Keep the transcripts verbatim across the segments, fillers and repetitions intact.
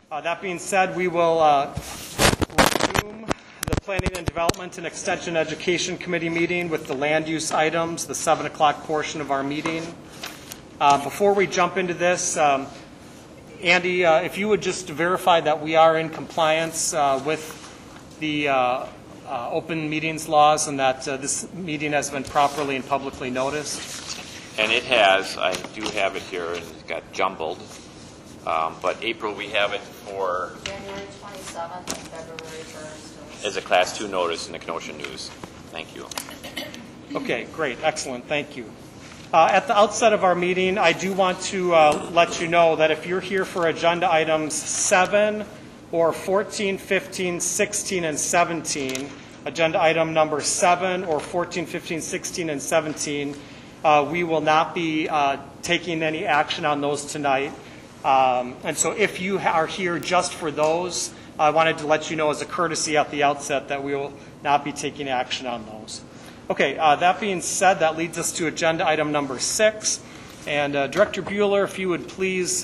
Uh, that being said, we will uh, resume the Planning and Development and Extension Education Committee meeting with the land use items, the seven o'clock portion of our meeting. Uh, before we jump into this, um, Andy, uh, if you would just verify that we are in compliance uh, with the uh, uh, open meetings laws and that uh, this meeting has been properly and publicly noticed. And it has. I do have it here, and it got jumbled. Um, but April, we have it for January twenty-seventh and February first. as a Class two notice in the Kenosha News. Thank you. Okay, great, excellent, thank you. Uh, at the outset of our meeting, I do want to uh, let you know that if you're here for agenda items seven or fourteen, fifteen, sixteen, and seventeen, agenda item number seven or fourteen, fifteen, sixteen, and seventeen, uh, we will not be uh, taking any action on those tonight. Um, and so if you are here just for those, I wanted to let you know as a courtesy at the outset that we will not be taking action on those. Okay, uh, that being said, that leads us to agenda item number six. And uh, Director Bueller, if you would please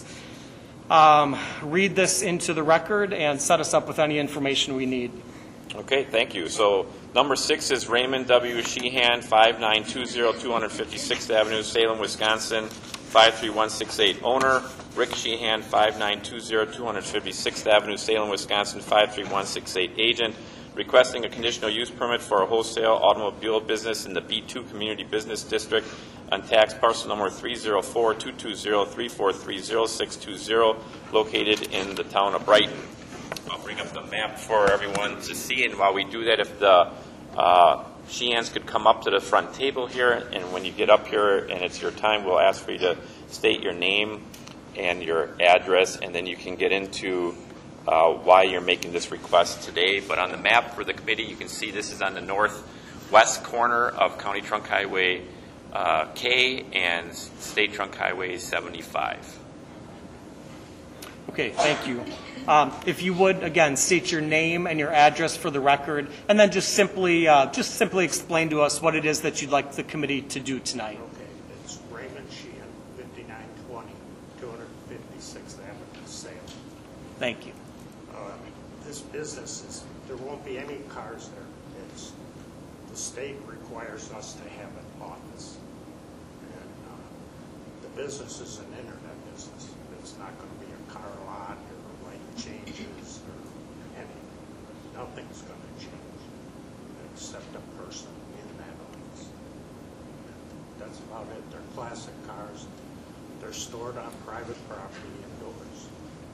um, read this into the record and set us up with any information we need. Okay, thank you. So number six is Raymond W. Sheehan, five nine two zero, two fifty-sixth Avenue, Salem, Wisconsin, five three one six eight. Owner, Rick Sheehan, five nine two zero, two fifty-sixth Avenue, Salem, Wisconsin, five three one six eight. Agent, requesting a conditional use permit for a wholesale automobile business in the B two Community Business District on tax parcel number three zero four, two two zero, three four three zero, six two zero, located in the town of Brighton. I'll bring up the map for everyone to see, and while we do that, if the uh, Sheehans could come up to the front table here, and when you get up here and it's your time, we'll ask for you to state your name and your address, and then you can get into uh, why you're making this request today. But on the map for the committee, you can see this is on the northwest corner of County Trunk Highway uh, K and State Trunk Highway seventy-five. Okay, thank you. Um, if you would, again, state your name and your address for the record, and then just simply uh, just simply explain to us what it is that you'd like the committee to do tonight. Okay, it's Raymond Sheehan, fifty-nine twenty, two fifty-sixth Avenue, Salem. Thank you. Uh, this business is, there won't be any cars there. It's, the state requires us to have an office. And uh, the business is an internet business. It's not going to be a car lot or light changes or anything. Nothing's going to change except a person in that office. And that's about it. They're classic cars. They're stored on private property indoors.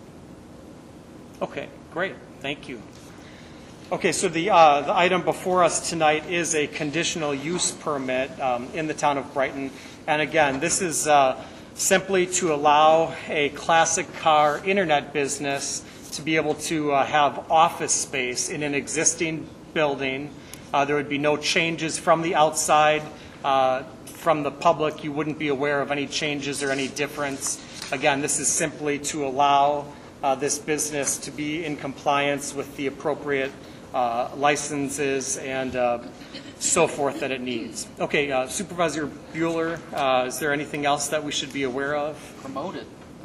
Okay, great. Thank you. Okay, so the uh, the item before us tonight is a conditional use permit um, in the town of Brighton. And again, this is uh, simply to allow a classic car internet business to be able to uh, have office space in an existing building. Uh, there would be no changes from the outside. Uh, from the public, you wouldn't be aware of any changes or any difference. Again, this is simply to allow uh, this business to be in compliance with the appropriate uh, licenses and uh, so forth that it needs. Okay, uh, Supervisor Bueller, uh, is there anything else that we should be aware of? Promoted.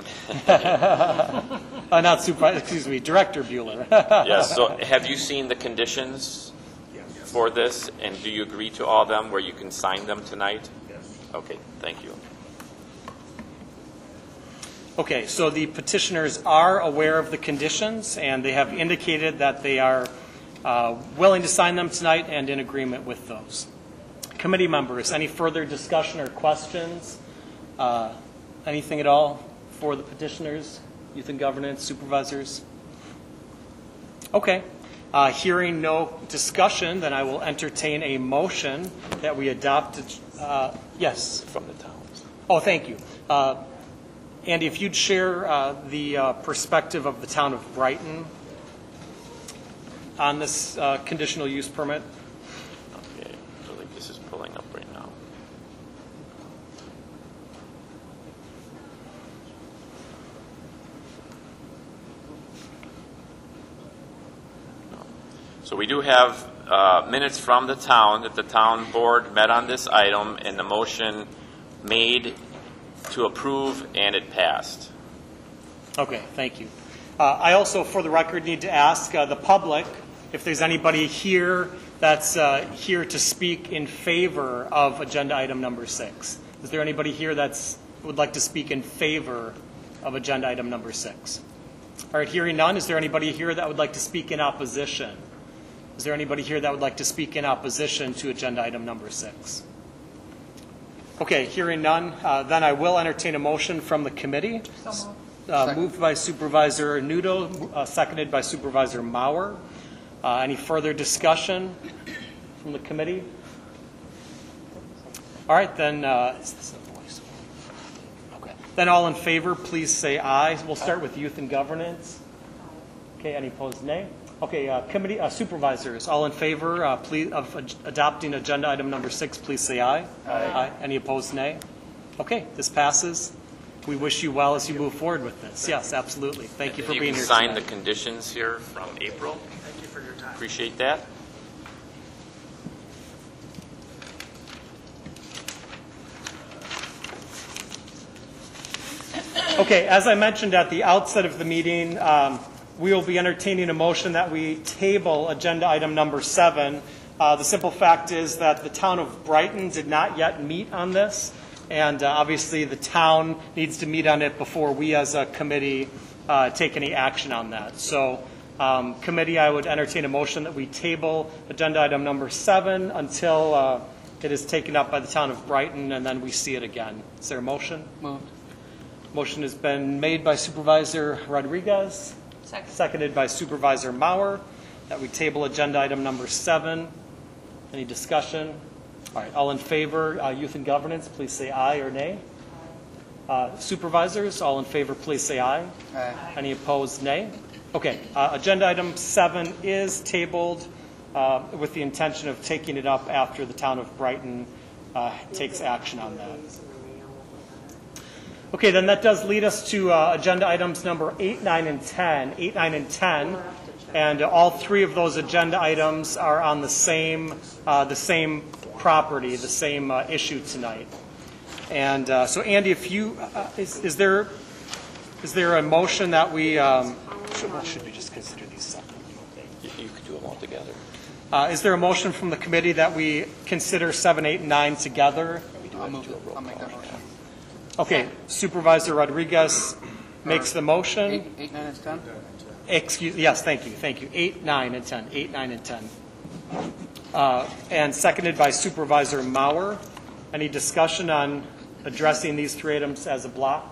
uh, not Supervisor, excuse me, Director Bueller. Yes, so have you seen the conditions Yes. for this, and do you agree to all of them where you can sign them tonight? Yes. Okay, thank you. Okay, so the petitioners are aware of the conditions, and they have indicated that they are uh, willing to sign them tonight and in agreement with those. Committee members, any further discussion or questions? Uh, anything at all for the petitioners, Youth and Governance, supervisors? Okay. Uh, hearing no discussion, then I will entertain a motion that we adopt. Uh, yes? From the towns. Oh, thank you. Uh, Andy, if you'd share uh, the uh, perspective of the town of Brighton on this uh, conditional use permit. Okay, I believe this is pulling up right now. So we do have uh, minutes from the town that the town board met on this item, and the motion made to approve, and it passed. Okay, thank you. Uh, I also, for the record, need to ask uh, the public if there's anybody here that's uh, here to speak in favor of agenda item number six. Is there anybody here that's would like to speak in favor of agenda item number six? All right, hearing none, is there anybody here that would like to speak in opposition? Is there anybody here that would like to speak in opposition to agenda item number six? Okay, hearing none, uh, then I will entertain a motion from the committee. Uh, moved by Supervisor Nudo, uh, seconded by Supervisor Maurer. Uh, any further discussion from the committee? All right, then. Uh, is this a voice? Okay. Then all in favor, please say aye. We'll start with youth and governance. Okay. Any opposed, nay? Okay. Uh, committee uh, supervisors, all in favor, uh, please of ad- adopting agenda item number six, please say aye. Aye. Aye. Any opposed, nay? Okay. This passes. We wish you well as you move forward with this. Yes, absolutely. Thank you for you being can here sign tonight. the conditions here from April. Thank you for your time. Appreciate that. Okay, as I mentioned at the outset of the meeting, um, we will be entertaining a motion that we table agenda item number seven. Uh, the simple fact is that the town of Brighton did not yet meet on this, and uh, obviously the town needs to meet on it before we as a committee uh, take any action on that. So, um, committee, I would entertain a motion that we table agenda item number seven until uh, it is taken up by the town of Brighton, and then we see it again. Is there a motion? Moved. Motion has been made by Supervisor Rodriguez, Second. seconded by Supervisor Maurer, that we table agenda item number seven. Any discussion? All right, all in favor, uh, youth and governance, please say aye or nay. Uh, supervisors, all in favor, please say aye. Aye. Any opposed, nay? Okay, uh, agenda item seven is tabled uh, with the intention of taking it up after the town of Brighton uh, takes action on that. Okay, then that does lead us to uh, agenda items number eight, nine, and ten. Eight, nine, and ten, and uh, all three of those agenda items are on the same uh, the same property, the same uh, issue tonight. And uh, so, Andy, if you uh, is, is there is there a motion that we um, should, well, should we just consider these separately? You, you could do them all together. Uh, is there a motion from the committee that we consider seven, eight, and nine together? I'll move it. I'll make that motion. Okay, Supervisor Rodriguez makes the motion. Eight, eight, nine, and ten? Excuse, yes, thank you, thank you. Eight, nine, and ten. Eight, nine, and ten. Uh, and seconded by Supervisor Maurer. Any discussion on addressing these three items as a block?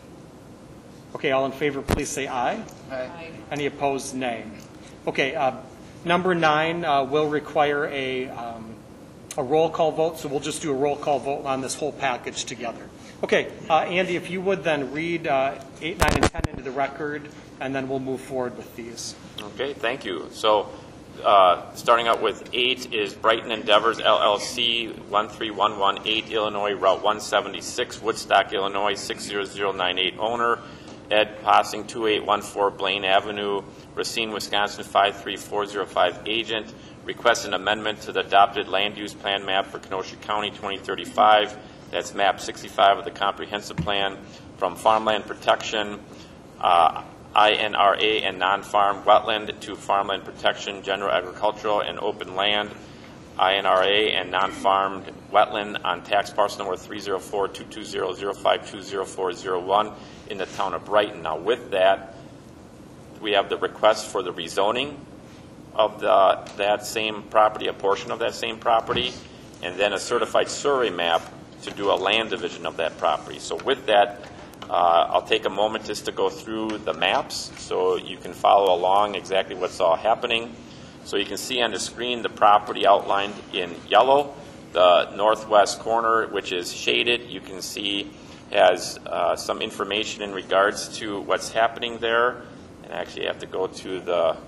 Okay, all in favor, please say aye. Aye. Any opposed, nay. Okay, uh, number nine uh, will require a, um, a roll call vote, so we'll just do a roll call vote on this whole package together. Okay, uh, Andy, if you would then read uh, eight, nine, and ten into the record, and then we'll move forward with these. Okay, thank you. So, uh, starting out with eight is Brighton Endeavors L L C, one three one one eight Illinois, Route one seventy-six, Woodstock, Illinois, six zero zero nine eight. Owner, Ed Possing, two eight one four Blaine Avenue, Racine, Wisconsin, five three four zero five. Agent, request an amendment to the adopted land use plan map for Kenosha County twenty thirty-five. That's map sixty-five of the comprehensive plan, from farmland protection, uh, I N R A and non-farm wetland, to farmland protection, general agricultural and open land, I N R A and non-farmed wetland on tax parcel number three zero four two two zero zero five two zero four zero one in the town of Brighton. Now with that, we have the request for the rezoning of the, that same property, a portion of that same property, and then a certified survey map to do a land division of that property. So with that, uh, I'll take a moment just to go through the maps so you can follow along exactly what's all happening. So you can see on the screen the property outlined in yellow. The northwest corner, which is shaded, you can see has uh, some information in regards to what's happening there. And actually I have to go to the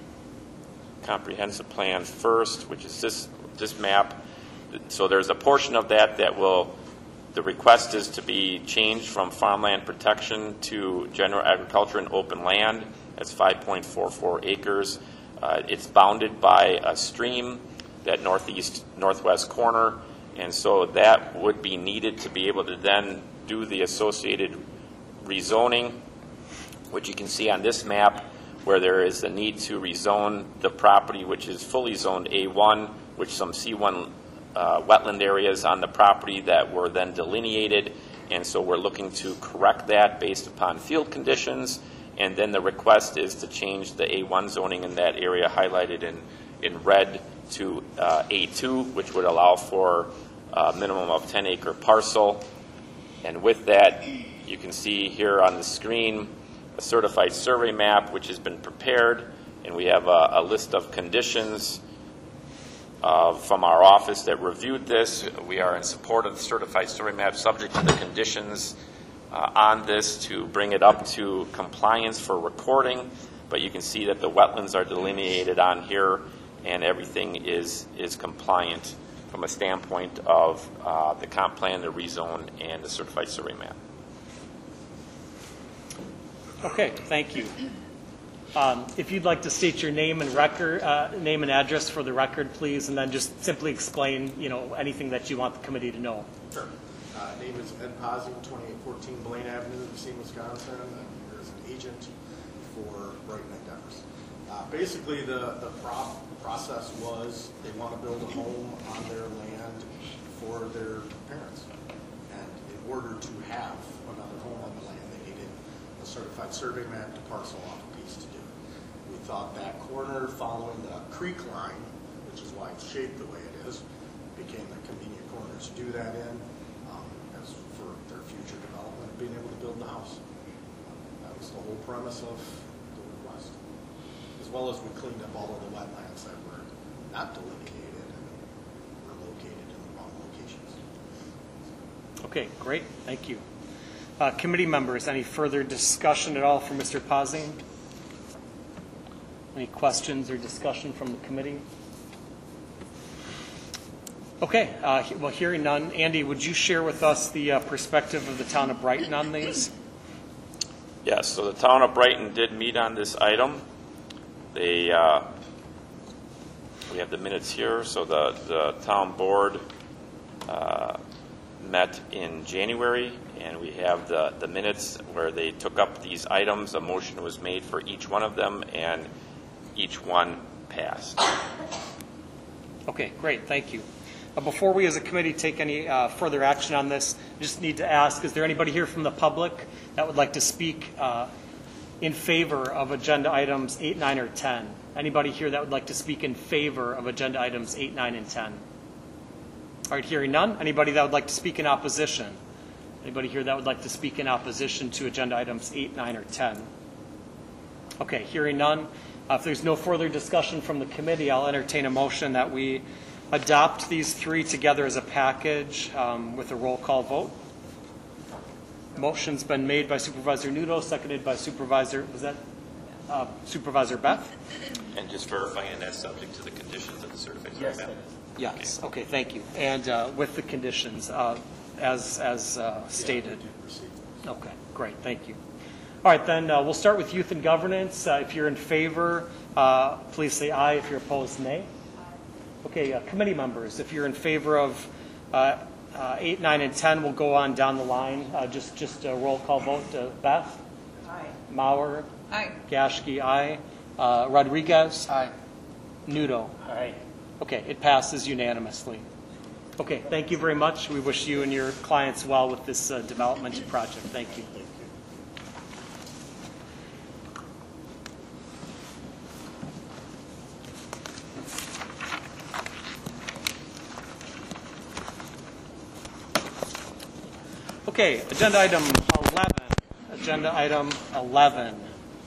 comprehensive plan first, which is this, this map. So there's a portion of that that will, the request is to be changed from farmland protection to general agriculture and open land. That's five point four four acres. Uh, it's bounded by a stream, that northeast, northwest corner, and so that would be needed to be able to then do the associated rezoning which you can see on this map, where there is the need to rezone the property, which is fully zoned A one, which some C one uh, wetland areas on the property that were then delineated. And so we're looking to correct that based upon field conditions. And then the request is to change the A one zoning in that area highlighted in, in red to uh, A two, which would allow for a minimum of ten acre parcel. And with that, you can see here on the screen a certified survey map which has been prepared, and we have a, a list of conditions uh, from our office that reviewed this. We are in support of the certified survey map, subject to the conditions uh, on this to bring it up to compliance for recording. But you can see that the wetlands are delineated on here, and everything is is compliant from a standpoint of uh, the comp plan, the rezone, and the certified survey map. Okay, thank you. Um, if you'd like to state your name and record, uh, name and address for the record, please, and then just simply explain, you know, anything that you want the committee to know. Sure. Uh, name is Ed Posey, twenty-eight fourteen Blaine Avenue, Racine, Wisconsin. I'm here as an agent for Brighton Endeavors. Uh, basically, the the pro process was they want to build a home on their land for their parents, and in order to have another home on the land, they needed a certified survey map to parcel off a piece to do it. We thought that corner following the creek line, which is why it's shaped the way it is, became the convenient corner to do that in, um, as for their future development, being able to build the house. Um, that was the whole premise of the request, as well as we cleaned up all of the wetlands that were not delineated and were located in the wrong locations. Okay, great, thank you. Uh, committee members, any further discussion at all for Mister Posing? Any questions or discussion from the committee? Okay, uh, well, hearing none, Andy, would you share with us the uh, perspective of the town of Brighton on these? Yes, so the town of Brighton did meet on this item. They, uh, we have the minutes here, so the, the town board uh, met in January, and we have the, the minutes where they took up these items. A motion was made for each one of them, and each one passed. Okay, great, thank you. Uh, before we as a committee take any uh, further action on this, I just need to ask, is there anybody here from the public that would like to speak uh, in favor of agenda items eight, nine, or ten? Anybody here that would like to speak in favor of agenda items eight, nine, and ten? All right, hearing none. Anybody that would like to speak in opposition? Anybody here that would like to speak in opposition to agenda items eight, nine, or ten? Okay, hearing none. Uh, if there's no further discussion from the committee, I'll entertain a motion that we adopt these three together as a package um, with a roll call vote. Motion's been made by Supervisor Nudo, seconded by Supervisor, was that uh, Supervisor Beth? And just verifying that's subject to the conditions of the certified survey map. Yes. Okay, thank you. And uh, with the conditions uh, as, as uh, stated. Okay, great, thank you. All right, then uh, we'll start with youth and governance. Uh, if you're in favor, uh, please say aye. If you're opposed, nay. Okay, uh, committee members, if you're in favor of uh, uh, eight, nine, and ten, we'll go on down the line. Uh, just just a roll call vote. Uh, Beth? Aye. Mauer? Aye. Gashke, aye. Uh, Rodriguez? Aye. Nudo? Aye. Okay, it passes unanimously. Okay, thank you very much. We wish you and your clients well with this uh, development project. Thank you. Okay, agenda item eleven. Agenda item eleven.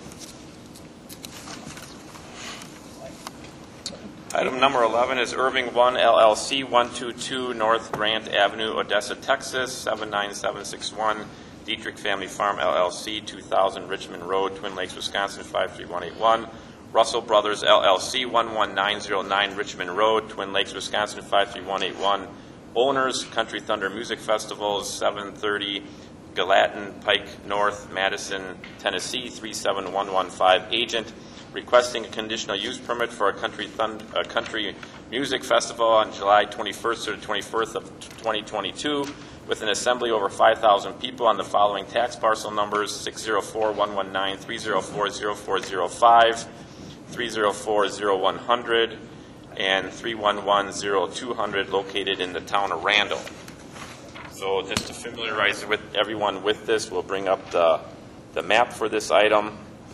Item number eleven is Irving One L L C, one two two North Grant Avenue, Odessa, Texas, seven nine seven six one. Dietrich Family Farm L L C, two thousand Richmond Road, Twin Lakes, Wisconsin, five three one eight one. Russell Brothers L L C, one one nine zero nine Richmond Road, Twin Lakes, Wisconsin, five three one eight one. Owners, Country Thunder Music Festival, seven thirty Gallatin Pike North, Madison, Tennessee, three seven one one five. Agent, requesting a conditional use permit for a country, thund- a country music festival on July twenty-first to the twenty-fourth of twenty twenty-two. with an assembly over five thousand people on the following tax parcel numbers: six zero four, one one nine, three zero four, zero four zero five, three zero four, zero one hundred, and three one one, zero two hundred, located in the town of Randall. So just to familiarize with everyone with this, we'll bring up the, the map for this item.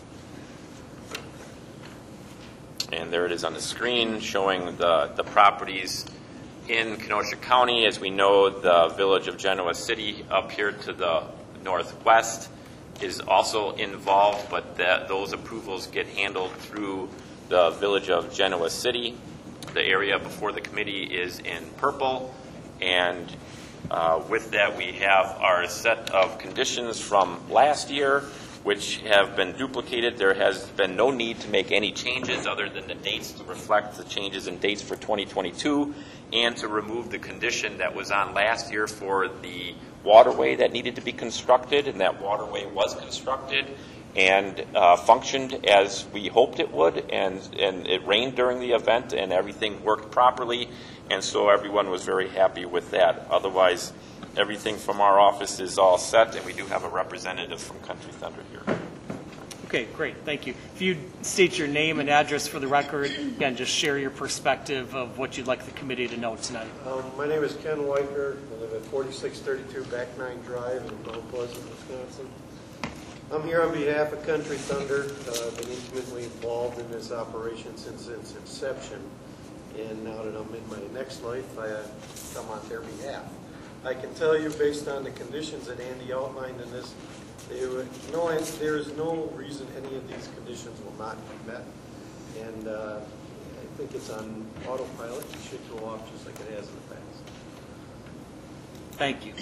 And there it is on the screen, showing the, the properties in Kenosha County. As we know, the village of Genoa City up here to the northwest is also involved, but that, those approvals get handled through the village of Genoa City. The area before the committee is in purple, and uh, with that we have our set of conditions from last year, which have been duplicated. There has been no need to make any changes other than the dates to reflect the changes in dates for twenty twenty-two, and to remove the condition that was on last year for the waterway that needed to be constructed, and that waterway was constructed and uh, functioned as we hoped it would, and, and it rained during the event and everything worked properly, and so everyone was very happy with that. Otherwise, everything from our office is all set, and we do have a representative from Country Thunder here. Okay, great, thank you. If you state your name and address for the record, again, just share your perspective of what you'd like the committee to know tonight. Um, my name is Ken Weicker. I live at forty-six thirty-two Back Nine Drive in Mount Pleasant, Wisconsin. I'm here on behalf of Country Thunder. Uh, I've been intimately involved in this operation since its inception, and now that I'm in my next life, I uh, come on their behalf. I can tell you, based on the conditions that Andy outlined in this, there, were no, there is no reason any of these conditions will not be met. And uh, I think it's on autopilot. It should go off just like it has in the past. Thank you.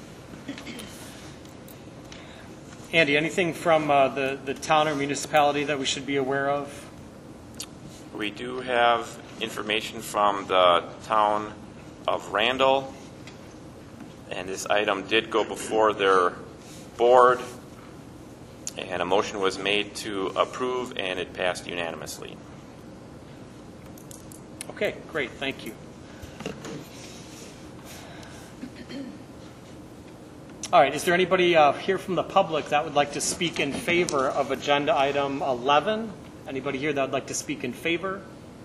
Andy, anything from uh, the, the town or municipality that we should be aware of? We do have information from the town of Randall, and this item did go before their board, and a motion was made to approve, and it passed unanimously. Okay, great, thank you. All right, is there anybody uh, here from the public that would like to speak in favor of agenda item eleven? Anybody here that would like to speak in favor?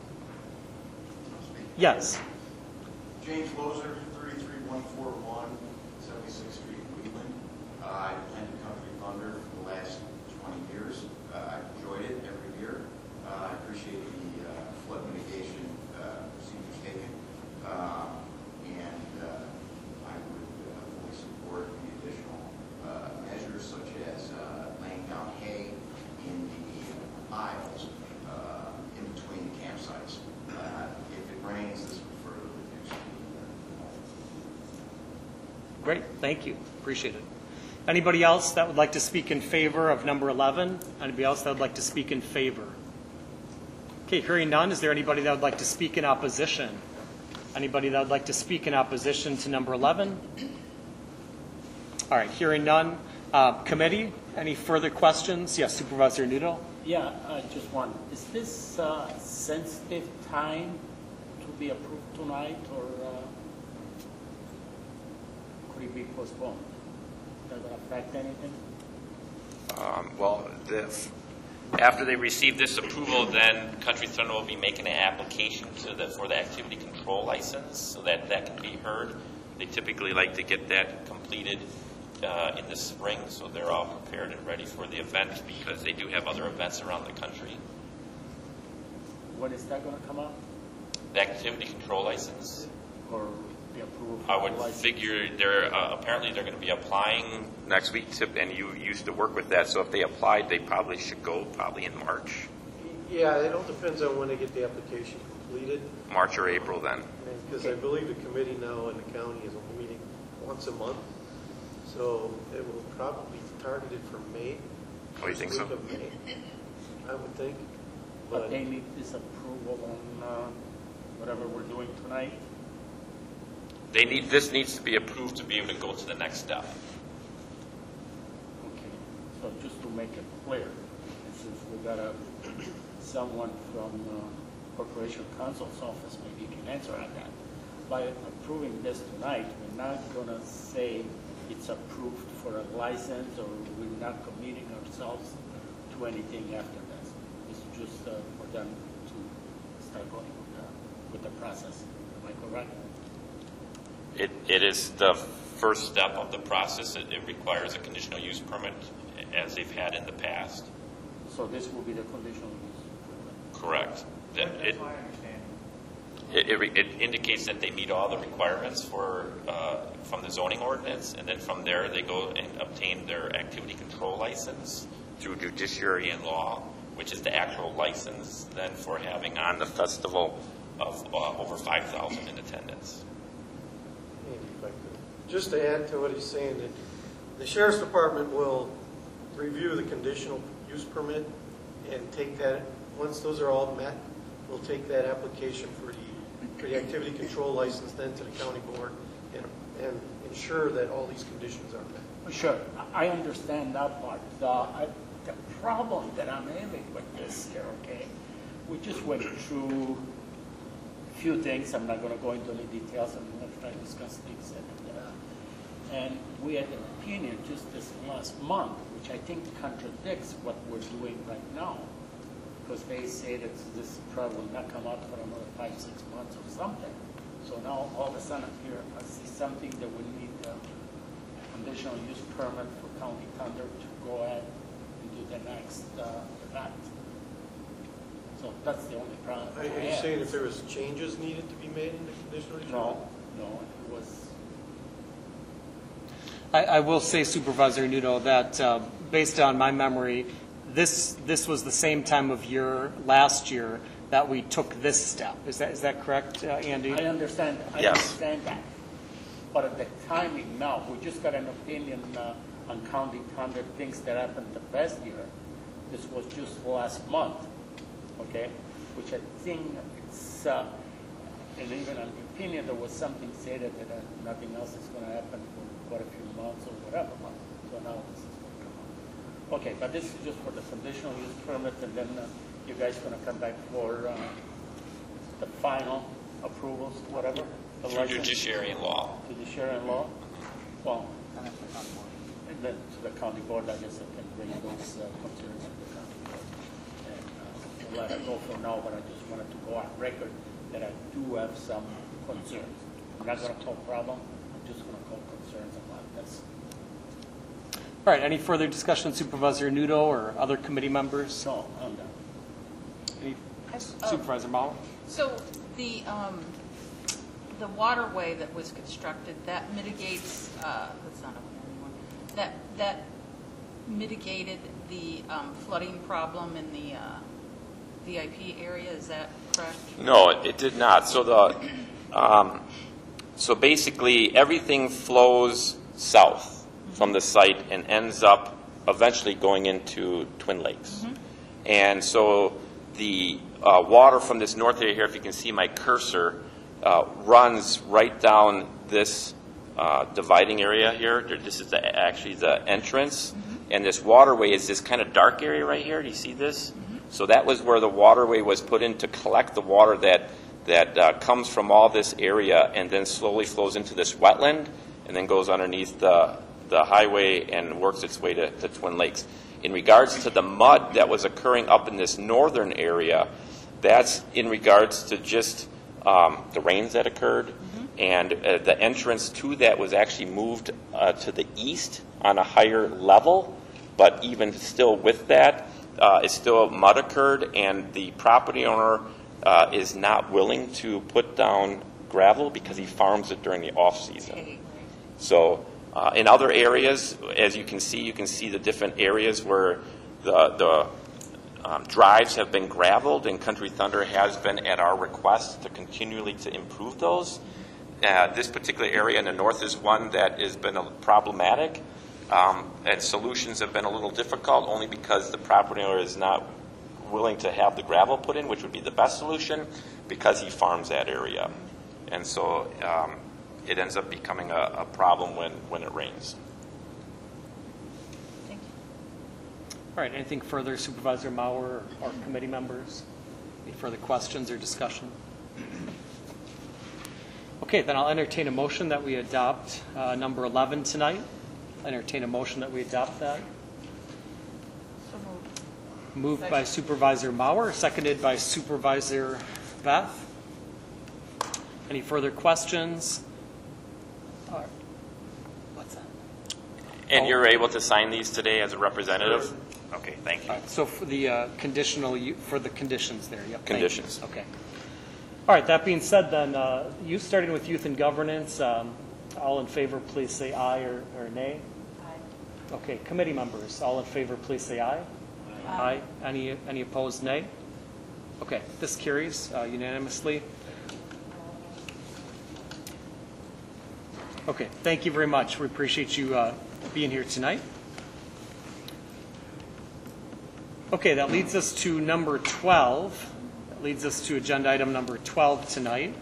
Yes. James Loser, thirty-three one forty-one, seventy-sixth Street, Cleveland. Uh, I've attended Country Thunder for the last twenty years. Uh, I've enjoyed it every year. Uh, I appreciate the uh, flood mitigation uh, procedures taken. Uh, and uh, I would uh, fully support the additional uh, measures such as uh, laying down hay in the aisles uh, in between the campsites. Uh, if it rains, this would further reduce the Great, thank you, appreciate it. Anybody else that would like to speak in favor of number eleven? Anybody else that would like to speak in favor? Okay, hearing none, is there anybody that would like to speak in opposition? Anybody that would like to speak in opposition to number eleven? All right, hearing none. Uh, committee, any further questions? Yes, Supervisor Noodle. Yeah, uh, just one. Is this uh, sensitive time to be approved tonight, or uh, could it be postponed? Does it affect anything? Um, well, the, after they receive this approval, then Country Thunder will be making an application to the, for the activity control license, so that that can be heard. They typically like to get that completed uh, in the spring, so they're all prepared and ready for the event, because they do have other events around the country. When is that going to come up? The activity control license, Or the approval? I would license? figure they're uh, apparently they're going to be applying next week, to, and you used to work with that. So if they applied, they probably should go probably in March, Yeah, it all depends on when they get the application completed. March or April. Then Because I believe the committee now in the county is only meeting once a month. So it will probably be targeted for May. Oh, you think so? Week of May, I would think. But But they need this approval on uh, whatever we're doing tonight? they need this needs to be approved to be able to go to the next step. Okay, so just to make it clear, since we got a, someone from uh, Corporation Counsel's office, maybe you can answer on that. by approving this tonight, we're not gonna say it's approved for a license, or we're not committing ourselves to anything after this. It's just uh, for them to start going with the, with the process. Am I correct? It, it is the first step of the process. It, it requires a conditional use permit, as they've had in the past. So this will be the conditional use. Correct. That it, it, it, re- it indicates that they meet all the requirements for uh, from the zoning ordinance, and then from there they go and obtain their activity control license through judiciary and law, which is the actual license then for having on the festival of uh, over five thousand in attendance. Maybe if I could. Just to add to what he's saying, that the sheriff's department will review the conditional use permit and take that, once those are all met, we'll take that application for the, for the activity control license then to the county board and, and ensure that all these conditions are met. Sure, I I understand that part. The, I, the problem that I'm having with this here, okay, we just went through a few things. I'm not going to go into any details. I'm going to try to discuss things. And, uh, and we had an opinion just this last month, which I think contradicts what we're doing right now, because they say that this problem will not come out for another five, six months or something. So now all of a sudden here, I see something that we need a conditional use permit for County Thunder to go ahead and do the next uh, event. So that's the only problem. Are I you have. saying if there was changes needed to be made in the conditional use? No, no, it was, I, I will say, Supervisor Nudo, that uh, based on my memory, this this was the same time of year last year that we took this step. Is that is that correct, uh, Andy? I understand, I Yes. understand that. But at the timing now, we just got an opinion uh, on County Thunder, things that happened the past year. This was just last month, okay? Which I think it's, uh, and even on the opinion, there was something said that uh, nothing else is going to happen for quite a few months or whatever. So now this is going to come out. Okay, but this is just for the conditional use permit, and then uh, you guys going to come back for uh, the final approvals, whatever? The Through license? judiciary and law. Judiciary and law? Well, and then to the county board, I guess I can bring those uh, concerns to the county board. And uh, we'll let it go for now, but I just wanted to go on record that I do have some concerns. I'm not going to call problem, I'm just going to call concerns about this. All right. Any further discussion, Supervisor Nudo or other committee members? So, I'm done. Any, Uh, Supervisor Mauer? So the, um, the waterway that was constructed, that mitigates, uh, that's not open anymore, that, that mitigated the um, flooding problem in the uh, V I P area, is that correct? No, it, it did not. So the um, so basically everything flows south from the site and ends up eventually going into Twin Lakes. Mm-hmm. And so the uh, water from this north area here, if you can see my cursor, uh, runs right down this uh, dividing area here. This is the, actually the entrance. Mm-hmm. And this waterway is this kind of dark area right here. Do you see this? Mm-hmm. So that was where the waterway was put in to collect the water that, that uh, comes from all this area and then slowly flows into this wetland and then goes underneath the, the highway and works its way to, to Twin Lakes. In regards to the mud that was occurring up in this northern area, that's in regards to just um, the rains that occurred. Mm-hmm. And uh, the entrance to that was actually moved uh, to the east on a higher level. But even still with that, uh, it's still mud occurred, and the property owner uh, is not willing to put down gravel because he farms it during the off-season. Okay. So uh, in other areas, as you can see, you can see the different areas where the, the um, drives have been graveled, and Country Thunder has been at our request to continually to improve those. Uh, this particular area in the north is one that has been a, problematic, um, and solutions have been a little difficult only because the property owner is not willing to have the gravel put in, which would be the best solution, because he farms that area. And so um, it ends up becoming a, a problem when, when it rains. Thank you. All right. Anything further, Supervisor Mauer or committee members? Any further questions or discussion? Okay, then I'll entertain a motion that we adopt uh, number eleven tonight. Entertain a motion that we adopt that. So moved. Moved by Supervisor Mauer, seconded by Supervisor Beth. Any further questions? Or- What's that? And you're able to sign these today as a representative? Okay, thank you. All right, so for the uh, conditional, u- for the conditions there, yep. thank you. Conditions. Okay. All right, that being said, then, uh, you, starting with youth and governance, um, all in favor, please say aye or or nay. Aye. Okay, committee members, all in favor, please say aye. Aye. Any, any opposed, nay? Okay, this carries uh, unanimously. Okay, thank you very much. We appreciate you uh, being here tonight. Okay, that leads us to number twelve. That leads us to agenda item number twelve tonight.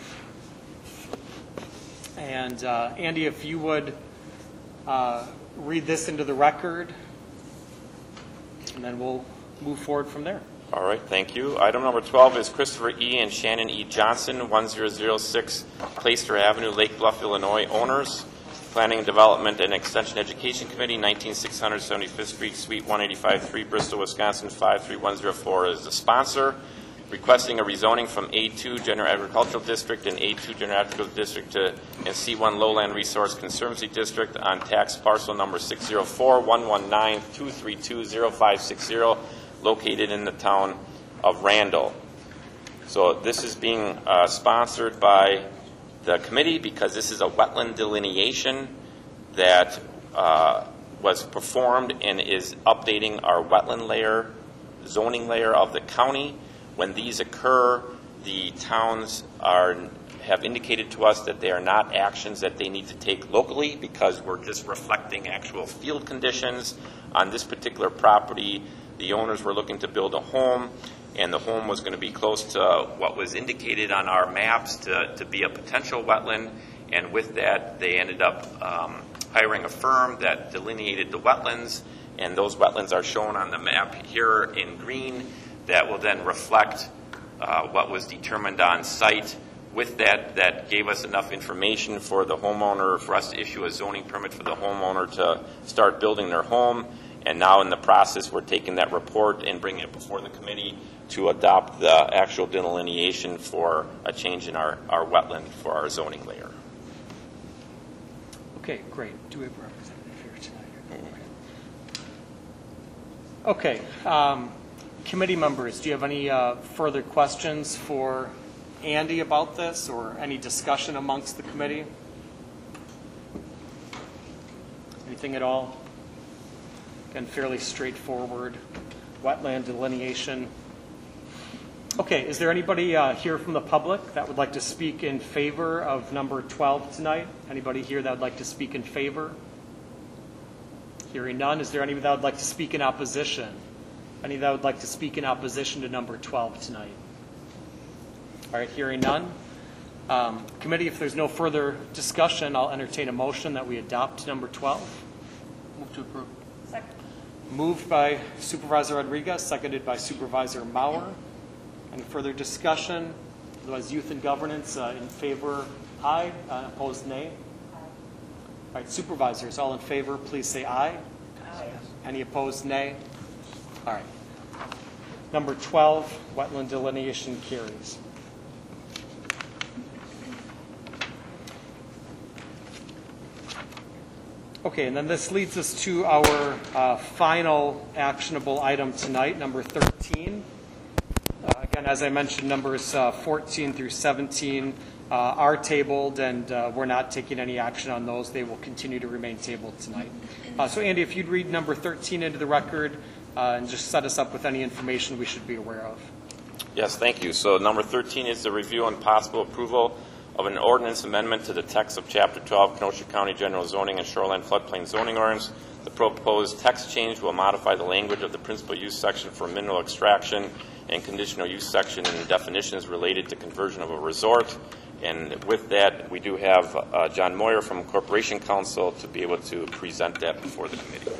And uh, Andy, if you would uh, read this into the record, and then we'll move forward from there. All right, thank you. Item number twelve is Christopher E. and Shannon E. Johnson, one thousand six Clayster Avenue, Lake Bluff, Illinois, owners. Planning and Development and Extension Education Committee, nineteen six hundred seventy-fifth Street, Suite one eighty-five three, Bristol, Wisconsin, five three one zero four is the sponsor. Requesting a rezoning from A two General Agricultural District and A two General Agricultural District to and C one Lowland Resource Conservancy District on tax parcel number six zero four one one nine two three two zero five six zero, located in the town of Randall. So this is being uh, sponsored by the committee because this is a wetland delineation that uh, was performed and is updating our wetland layer, zoning layer of the county. When these occur, the towns are have indicated to us that they are not actions that they need to take locally because we're just reflecting actual field conditions. On this particular property, the owners were looking to build a home, and the home was going to be close to what was indicated on our maps to, to be a potential wetland. And with that, they ended up um, hiring a firm that delineated the wetlands, and those wetlands are shown on the map here in green. That will then reflect uh, what was determined on site. With that, that gave us enough information for the homeowner, for us to issue a zoning permit for the homeowner to start building their home. And now in the process, we're taking that report and bringing it before the committee to adopt the actual delineation for a change in our, our wetland for our zoning layer. Okay, great. Do we have a representative here tonight? Okay. Um, committee members, do you have any uh, further questions for Andy about this or any discussion amongst the committee? Anything at all? Again, fairly straightforward wetland delineation. Okay, is there anybody uh, here from the public that would like to speak in favor of number twelve tonight? Anybody here that would like to speak in favor? Hearing none, is there anybody that would like to speak in opposition? Any that would like to speak in opposition to number twelve tonight? All right, hearing none. Um, committee, if there's no further discussion, I'll entertain a motion that we adopt number twelve. Move to approve. Second. Moved by Supervisor Rodriguez, seconded by Supervisor Mauer. Any further discussion? Otherwise, youth and governance uh, in favor, aye. Uh, opposed, nay. Aye. All right, supervisors, all in favor, please say aye. Aye. Any opposed, nay. All right. Number twelve, wetland delineation carries. Okay, and then this leads us to our uh, final actionable item tonight, number thirteen. Uh, again, as I mentioned, numbers uh, fourteen through seventeen uh, are tabled, and uh, we're not taking any action on those. They will continue to remain tabled tonight. Uh, so, Andy, if you'd read number thirteen into the record uh, and just set us up with any information we should be aware of. Yes, thank you. So number thirteen is the review and possible approval of an ordinance amendment to the text of Chapter twelve, Kenosha County General Zoning and Shoreline Floodplain Zoning Ordinance. The proposed text change will modify the language of the principal use section for mineral extraction and conditional use section and definitions related to conversion of a resort. And with that, we do have uh, John Moyer from Corporation Counsel to be able to present that before the committee.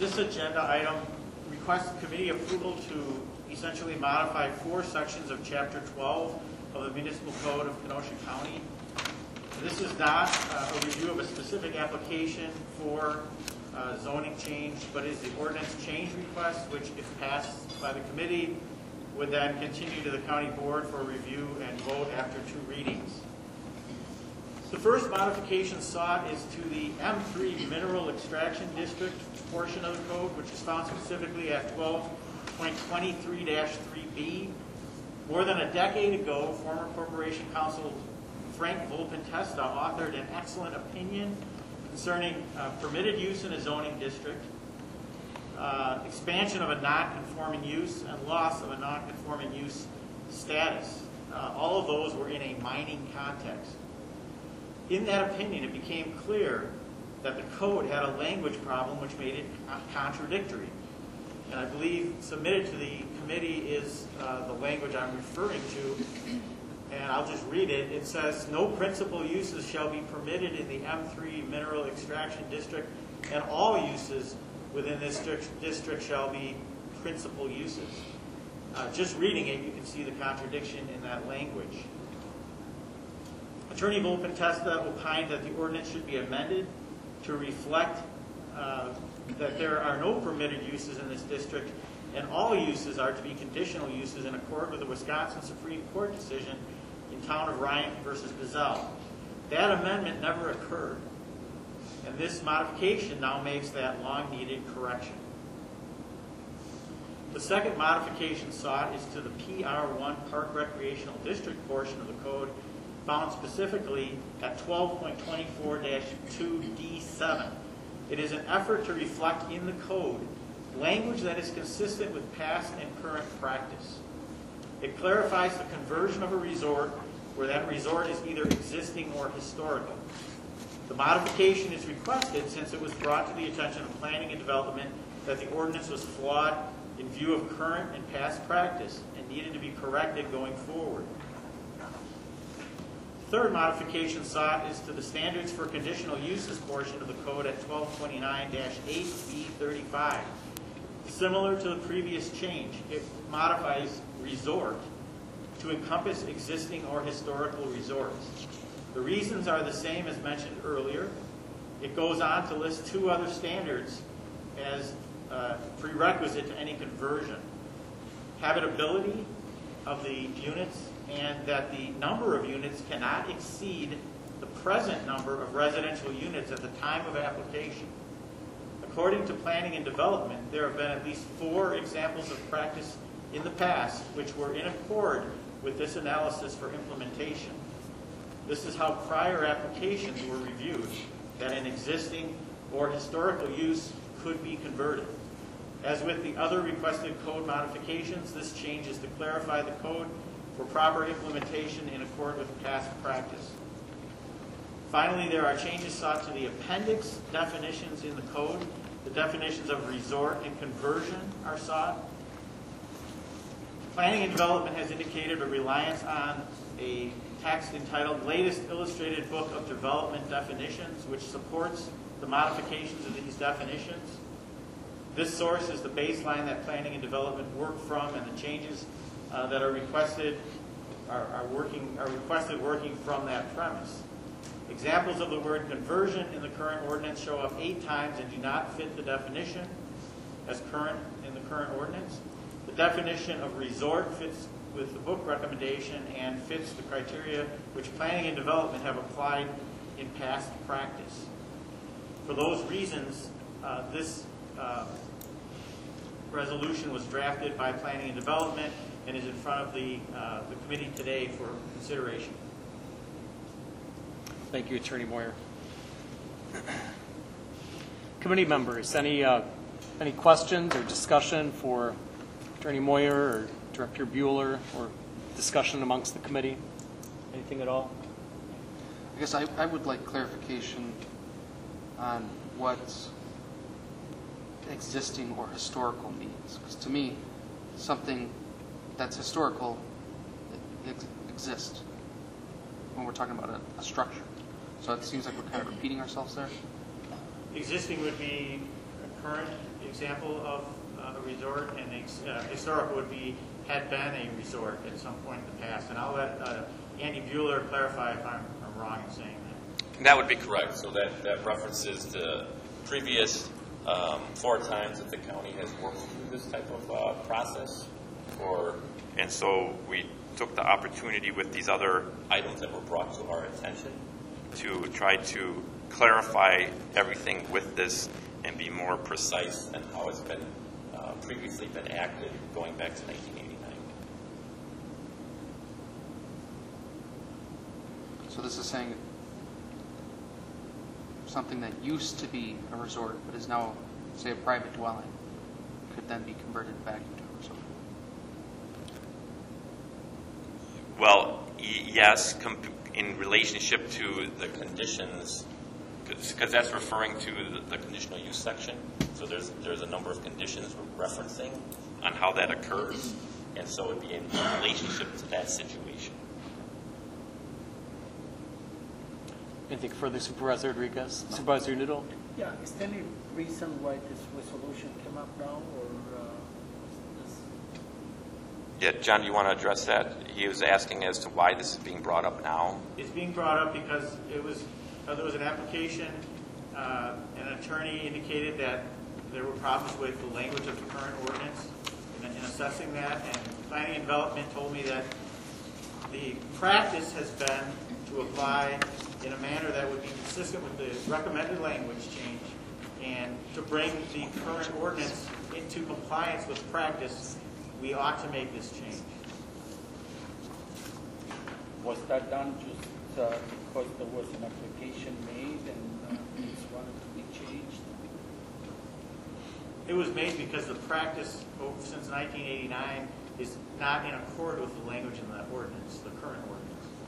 this agenda item requests committee approval to essentially modify four sections of Chapter twelve of the Municipal Code of Kenosha County. This is not uh, a review of a specific application for uh, zoning change, but is the ordinance change request, which, if passed by the committee, would then continue to the county board for review and vote after two readings. The first modification sought is to the M three Mineral Extraction District portion of the code, which is found specifically at twelve point twenty-three dash three B. More than a decade ago, former Corporation Counsel Frank Volpin-Testa authored an excellent opinion concerning uh, permitted use in a zoning district, uh, expansion of a non-conforming use, and loss of a non-conforming use status. Uh, all of those were in a mining context. In that opinion, it became clear that the code had a language problem which made it contradictory. And I believe submitted to the committee is uh, the language I'm referring to, and I'll just read it. It says, no principal uses shall be permitted in the M three Mineral Extraction District, and all uses within this district, district shall be principal uses. Uh, just reading it, you can see the contradiction in that language. Attorney Volpin-Testa opined that the ordinance should be amended to reflect uh, that there are no permitted uses in this district, and all uses are to be conditional uses in accord with the Wisconsin Supreme Court decision in Town of Ryan versus Bazell. That amendment never occurred, and this modification now makes that long-needed correction. The second modification sought is to the P R one Park Recreational District portion of the code, found specifically at twelve point twenty-four dash two D seven. It is an effort to reflect in the code language that is consistent with past and current practice. It clarifies the conversion of a resort where that resort is either existing or historical. The modification is requested since it was brought to the attention of planning and development that the ordinance was flawed in view of current and past practice and needed to be corrected going forward. Third modification sought is to the standards for conditional uses portion of the code at twelve twenty-nine dash eight B thirty-five. Similar to the previous change, it modifies resort to encompass existing or historical resorts. The reasons are the same as mentioned earlier. It goes on to list two other standards as uh, prerequisite to any conversion. Habitability of the units, and that the number of units cannot exceed the present number of residential units at the time of application. According to planning and development, there have been at least four examples of practice in the past which were in accord with this analysis for implementation. This is how prior applications were reviewed, that an existing or historical use could be converted. As with the other requested code modifications, this change is to clarify the code for proper implementation in accord with past practice. Finally, there are changes sought to the appendix definitions in the code. The definitions of resort and conversion are sought. Planning and Development has indicated a reliance on a text entitled Latest Illustrated Book of Development Definitions, which supports the modifications of these definitions. This source is the baseline that Planning and Development work from, and the changes uh, that are requested are, are, working, are requested working from that premise. Examples of the word conversion in the current ordinance show up eight times and do not fit the definition as current in the current ordinance. The definition of resort fits with the book recommendation and fits the criteria which Planning and Development have applied in past practice. For those reasons, uh, this uh, resolution was drafted by Planning and Development and is in front of the, uh, the committee today for consideration. Thank you, Attorney Moyer. Committee members, any uh, any questions or discussion for Attorney Moyer or Director Bueller, or discussion amongst the committee? Anything at all? I guess I, I would like clarification on what existing or historical means. Because to me, something that's historical ex exists when we're talking about a, a structure. So it seems like we're kind of repeating ourselves there. Existing would be current example of uh, a resort, and ex- uh, historical would be, had been a resort at some point in the past. And I'll let uh, Andy Bueller clarify if I'm, I'm wrong in saying that. That would be correct. So that, that references to previous um, four times that the county has worked through this type of uh, process. Or, and so we took the opportunity with these other items that were brought to our attention to try to clarify everything with this and be more precise in how it's been uh, previously been acted going back to nineteen eighty-nine. So this is saying something that used to be a resort but is now, say, a private dwelling, could then be converted back into a resort. Well, y- yes, comp- in relationship to the conditions, because that's referring to the, the conditional use section. So there's there's a number of conditions we're referencing on how that occurs, and so it'd be in relationship to that situation. Anything further, Supervisor Rodriguez? Supervisor Noodle? Yeah, is there any reason why this resolution came up now, or uh, is this? Yeah, John, do you want to address that? He was asking as to why this is being brought up now. It's being brought up because it was, uh, there was an application, uh, an attorney indicated that there were problems with the language of the current ordinance in, in assessing that, and planning and development told me that the practice has been to apply in a manner that would be consistent with the recommended language change, and to bring the current ordinance into compliance with practice, we ought to make this change. Was that done just uh, because there was an application made and uh, this wanted to be changed? It was made because the practice oh, since nineteen eighty-nine is not in accord with the language in the ordinance, the current ordinance.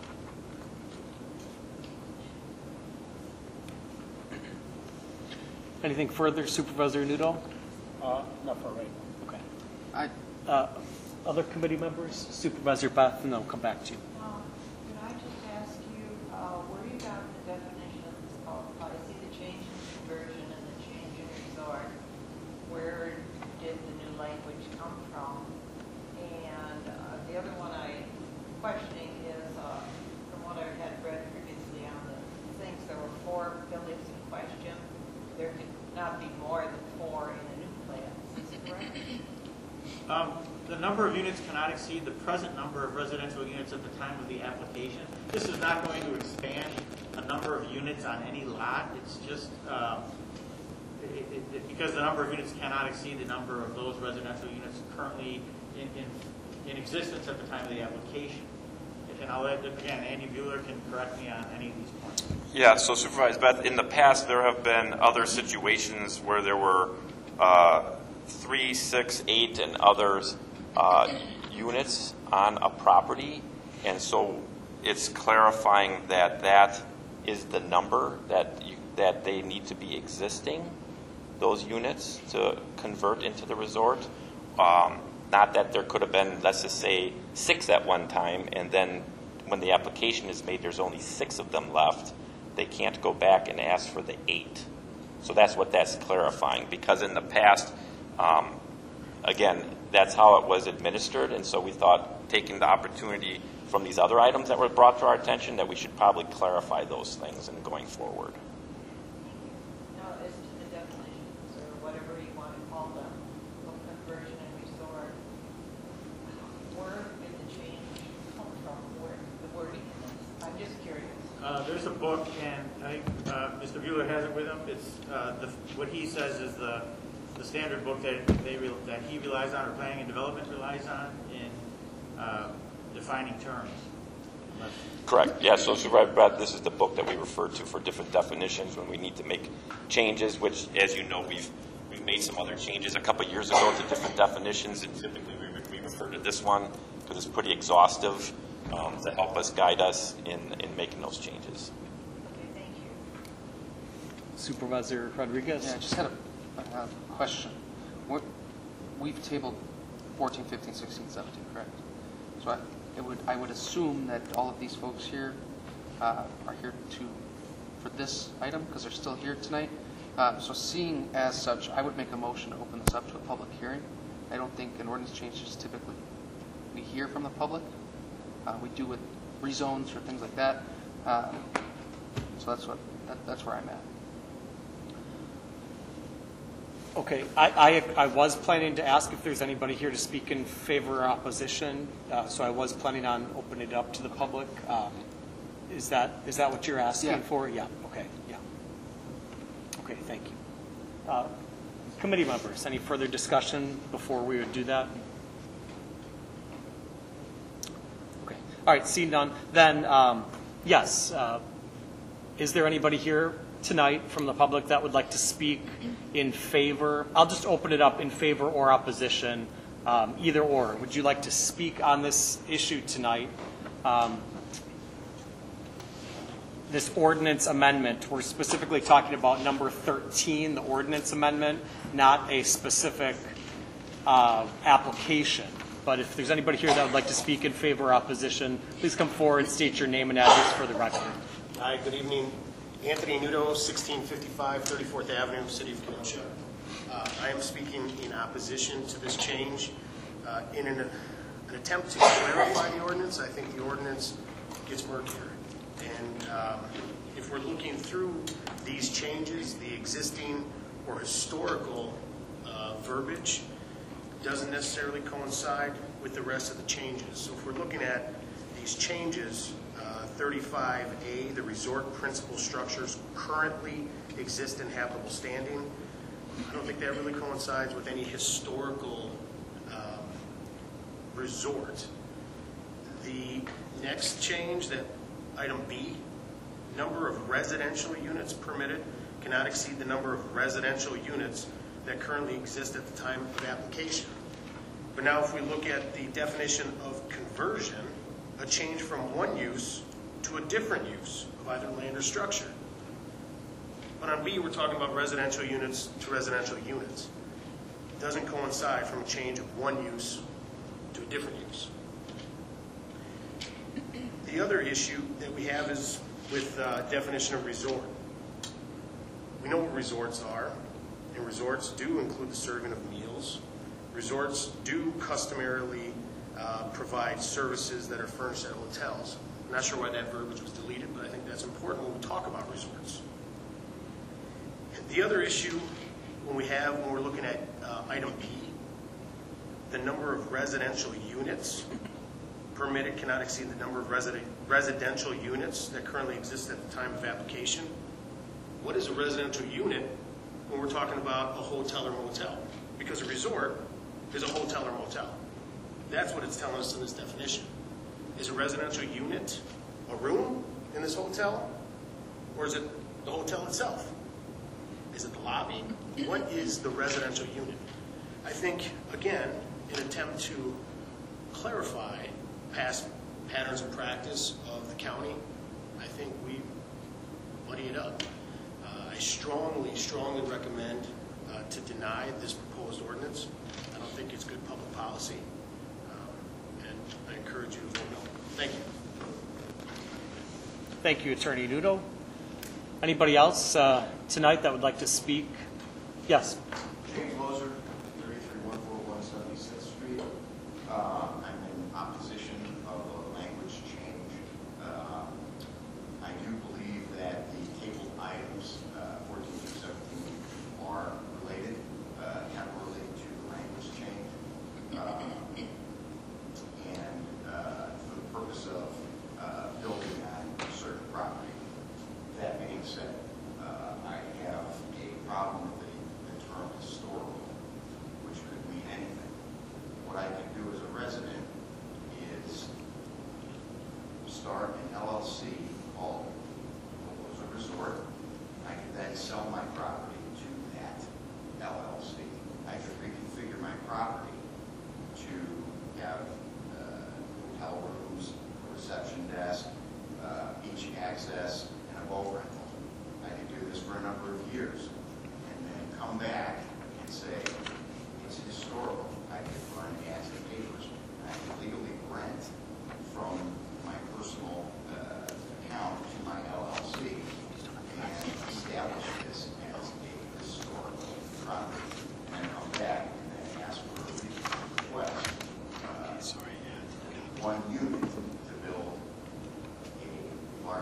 Anything further, Supervisor Noodle? Uh, not for right now. Okay. I, Uh, Other committee members? Supervisor Beth, and then I'll come back to you. Um, Could I just ask you, uh, where you got the definition of this qualified? I see the change in conversion and the change in resort. Where did the new language come from? And uh, the other one I'm questioning is, uh, from what I had read previously on the things, there were four buildings in question. There could not be more than four in a new plan. Is this correct? Um, the number of units cannot exceed the present number of residential units at the time of the application. This is not going to expand a number of units on any lot. It's just um, it, it, it, because the number of units cannot exceed the number of those residential units currently in, in, in existence at the time of the application. And I'll let, again, Andy Bueller can correct me on any of these points. Yeah, so Supervisor Beth, in the past, there have been other situations where there were uh, three, six, eight, and others uh, units on a property, and so it's clarifying that that is the number that you, that they need to be existing, those units, to convert into the resort. Um, not that there could have been, let's just say, six at one time, and then when the application is made, there's only six of them left. They can't go back and ask for the eight. So that's what that's clarifying, because in the past, um, again, that's how it was administered, and so we thought, taking the opportunity from these other items that were brought to our attention, that we should probably clarify those things in going forward. Now, as to the definitions, or whatever you want to call them, of conversion and resort, where did the change come from? Where, the wording in this? I'm just curious. Uh, there's a book, and I think uh, Mister Bueller has it with him. It's uh, the, what he says is the the standard book that they re, that he relies on, or planning and development relies on, in uh, defining terms. Unless, Correct. Yeah, so Supervisor Brad, this is the book that we refer to for different definitions when we need to make changes, which, as you know, we've we've made some other changes a couple of years ago to different definitions, and typically we, we refer to this one because it's pretty exhaustive um, to help us, guide us in, in making those changes. Okay, thank you. Supervisor Rodriguez? yeah, I just had a, a question. What, we've tabled fourteen, fifteen, sixteen, seventeen, correct? So I, it would, I would assume that all of these folks here uh, are here to, for this item, because they're still here tonight. Uh, So seeing as such, I would make a motion to open this up to a public hearing. I don't think an ordinance change is typically, we hear from the public. Uh, We do with rezones or things like that. Uh, So that's what, that- that's where I'm at. Okay, I, I, I was planning to ask if there's anybody here to speak in favor or opposition, uh, so I was planning on opening it up to the public. Um, Is that, is that what you're asking Yeah. for? Yeah, okay, yeah. Okay, thank you. Uh, Committee members, any further discussion before we would do that? Okay, all right, seeing none, then, um, yes, uh, is there anybody here tonight from the public that would like to speak in favor? I'll just open it up in favor or opposition, um, either or. Would you like to speak on this issue tonight? Um, this ordinance amendment, we're specifically talking about number thirteen, the ordinance amendment, not a specific uh, application. But if there's anybody here that would like to speak in favor or opposition, please come forward and state your name and address for the record. Hi, good evening. Anthony Nudo, sixteen fifty-five thirty-fourth Avenue, City of Kenosha. Uh, I am speaking in opposition to this change. Uh, in an, an attempt to clarify the ordinance, I think the ordinance gets murkier. And um, if we're looking through these changes, the existing or historical uh, verbiage doesn't necessarily coincide with the rest of the changes. So if we're looking at these changes, uh, thirty-five A, the resort principal structures currently exist in habitable standing, I don't think that really coincides with any historical um, resort. The next change, that item B, number of residential units permitted cannot exceed the number of residential units that currently exist at the time of application. But now if we look at the definition of conversion, a change from one use to a different use of either land or structure. But on B, we're talking about residential units to residential units. It doesn't coincide from a change of one use to a different use. The other issue that we have is with uh, definition of resort. We know what resorts are, and resorts do include the serving of meals. Resorts do customarily uh, provide services that are furnished at hotels. I'm not sure why that verbiage was deleted, but I think that's important when we talk about resorts. The other issue when we have, when we're looking at uh, item B, the number of residential units permitted cannot exceed the number of resident, residential units that currently exist at the time of application. What is a residential unit when we're talking about a hotel or motel? Because a resort is a hotel or motel. That's what it's telling us in this definition. Is a residential unit a room in this hotel? Or is it the hotel itself? Is it the lobby? What is the residential unit? I think, again, in an attempt to clarify past patterns of practice of the county, I think we muddy it up. Uh, I strongly, strongly recommend uh, to deny this proposed ordinance. I don't think it's good public policy, um, and I encourage you to vote no. Thank you. Thank you, Attorney Nudo. Anybody else uh, tonight that would like to speak? Yes. James Lozer, thirty-three one forty-one seventy-sixth Street. Uh, I'm in opposition of the language change. Uh, I do believe that the tabled items, uh, fourteen through seventeen, are related, uh, temporarily to the language change. Uh, and uh, for the purpose of uh, building on certain property. That being said, uh, I have a problem with the, the term historical, which could mean anything. What I can do as a resident is start an L L C called Loza Resort. I can then sell my property to that L L C. I can reconfigure my property to have uh, hotel rooms, a reception desk, uh, beach access, and a boat rental. I can do this for a number of years and then come back and say it's historical. I can run ads and papers. I can legally rent from my personal uh, account to my L L C and establish this as a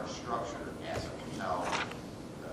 a structure as a hotel, uh,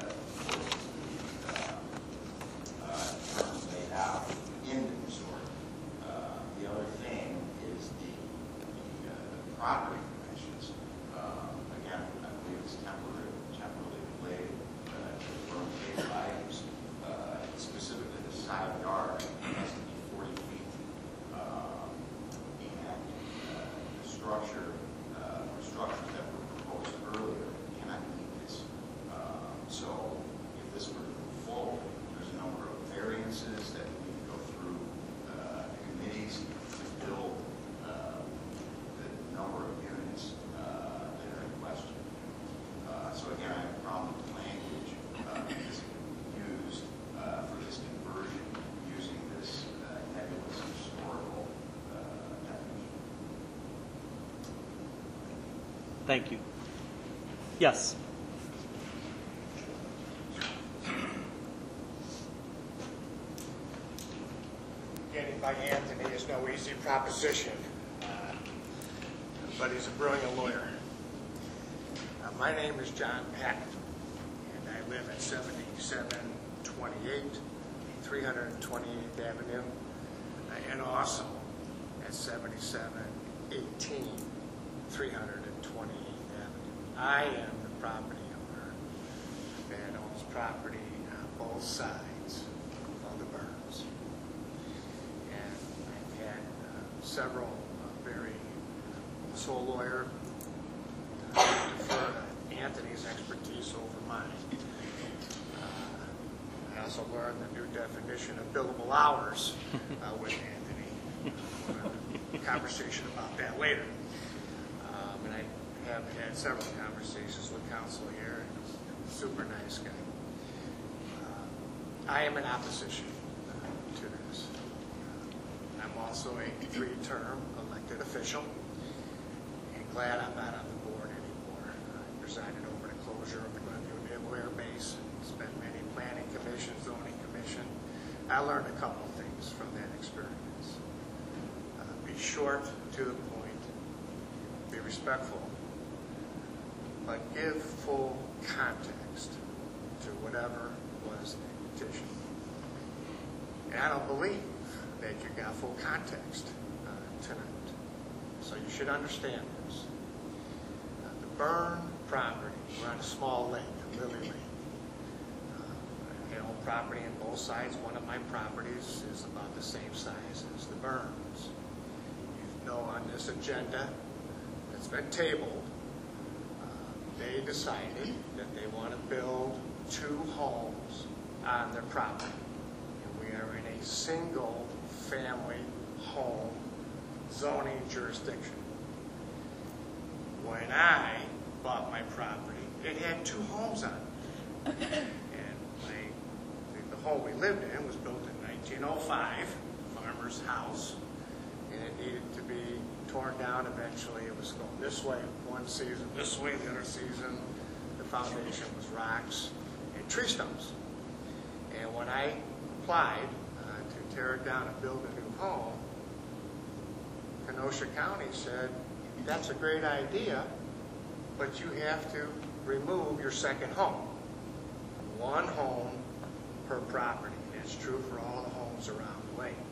uh, uh, terms laid out in the resort. Uh, the other thing is the, the uh, property dimensions. Uh, again, I believe it's temporary, temporarily related uh, to the firm case items. Uh, specifically, the side yard has to be forty feet. Um, and uh, the structure, uh, or structures that were proposed earlier cannot meet this. Um, so if this were to move forward, there's a number of variances that we need to go through uh, committees to build uh, the number of units uh, that are in question. Uh, so again, I have a problem with the language uh, that's used uh, for this conversion using this uh, nebulous historical uh, definition. Thank you. Yes. Getting by Anthony is no easy proposition, uh, but he's a brilliant lawyer. Uh, my name is John Patton, and I live at seventy-seven twenty-eight, three hundred twenty-eighth Avenue, uh, and also at seventy-seven eighteen, three hundred twenty-eighth Avenue. I am the property owner that owns property on both sides of the Burns. And I've had uh, several uh, very, uh, sole lawyer, uh, defer to Anthony's expertise over mine. Uh, I also learned the new definition of billable hours uh, with Anthony. We'll have a conversation about that later. Um, and I have had several conversations with counsel here, and he's a super nice guy. Uh, I am in opposition uh, to this. Uh, I'm also a three-term elected official, and glad I'm not on the board anymore. I presided over the closure of the Glenview Naval Air Base, and spent many planning commission, zoning commission. I learned a couple of things from that experience. Uh, be short, to the point, be respectful, but give full context to whatever was the petition. And I don't believe that you got full context uh, tonight. So you should understand this. Uh, the Byrne property, we're on a small lake, Lily Lake. Uh, I own property on both sides. One of my properties is about the same size as the Byrnes. You know, on this agenda that's been tabled, uh, they decided that they want to build two homes on their property. And we are in a single family home zoning jurisdiction. When I bought my property, it had two homes on it. And my, the home we lived in was built in nineteen oh five, farmer's house, and it needed to be torn down eventually. It was going this way one season, this way the other season. The foundation was rocks and tree stumps. And when I applied uh, to tear it down and build a new home, Kenosha County said, that's a great idea, but you have to remove your second home. One home per property. That's true for all the homes around the lake.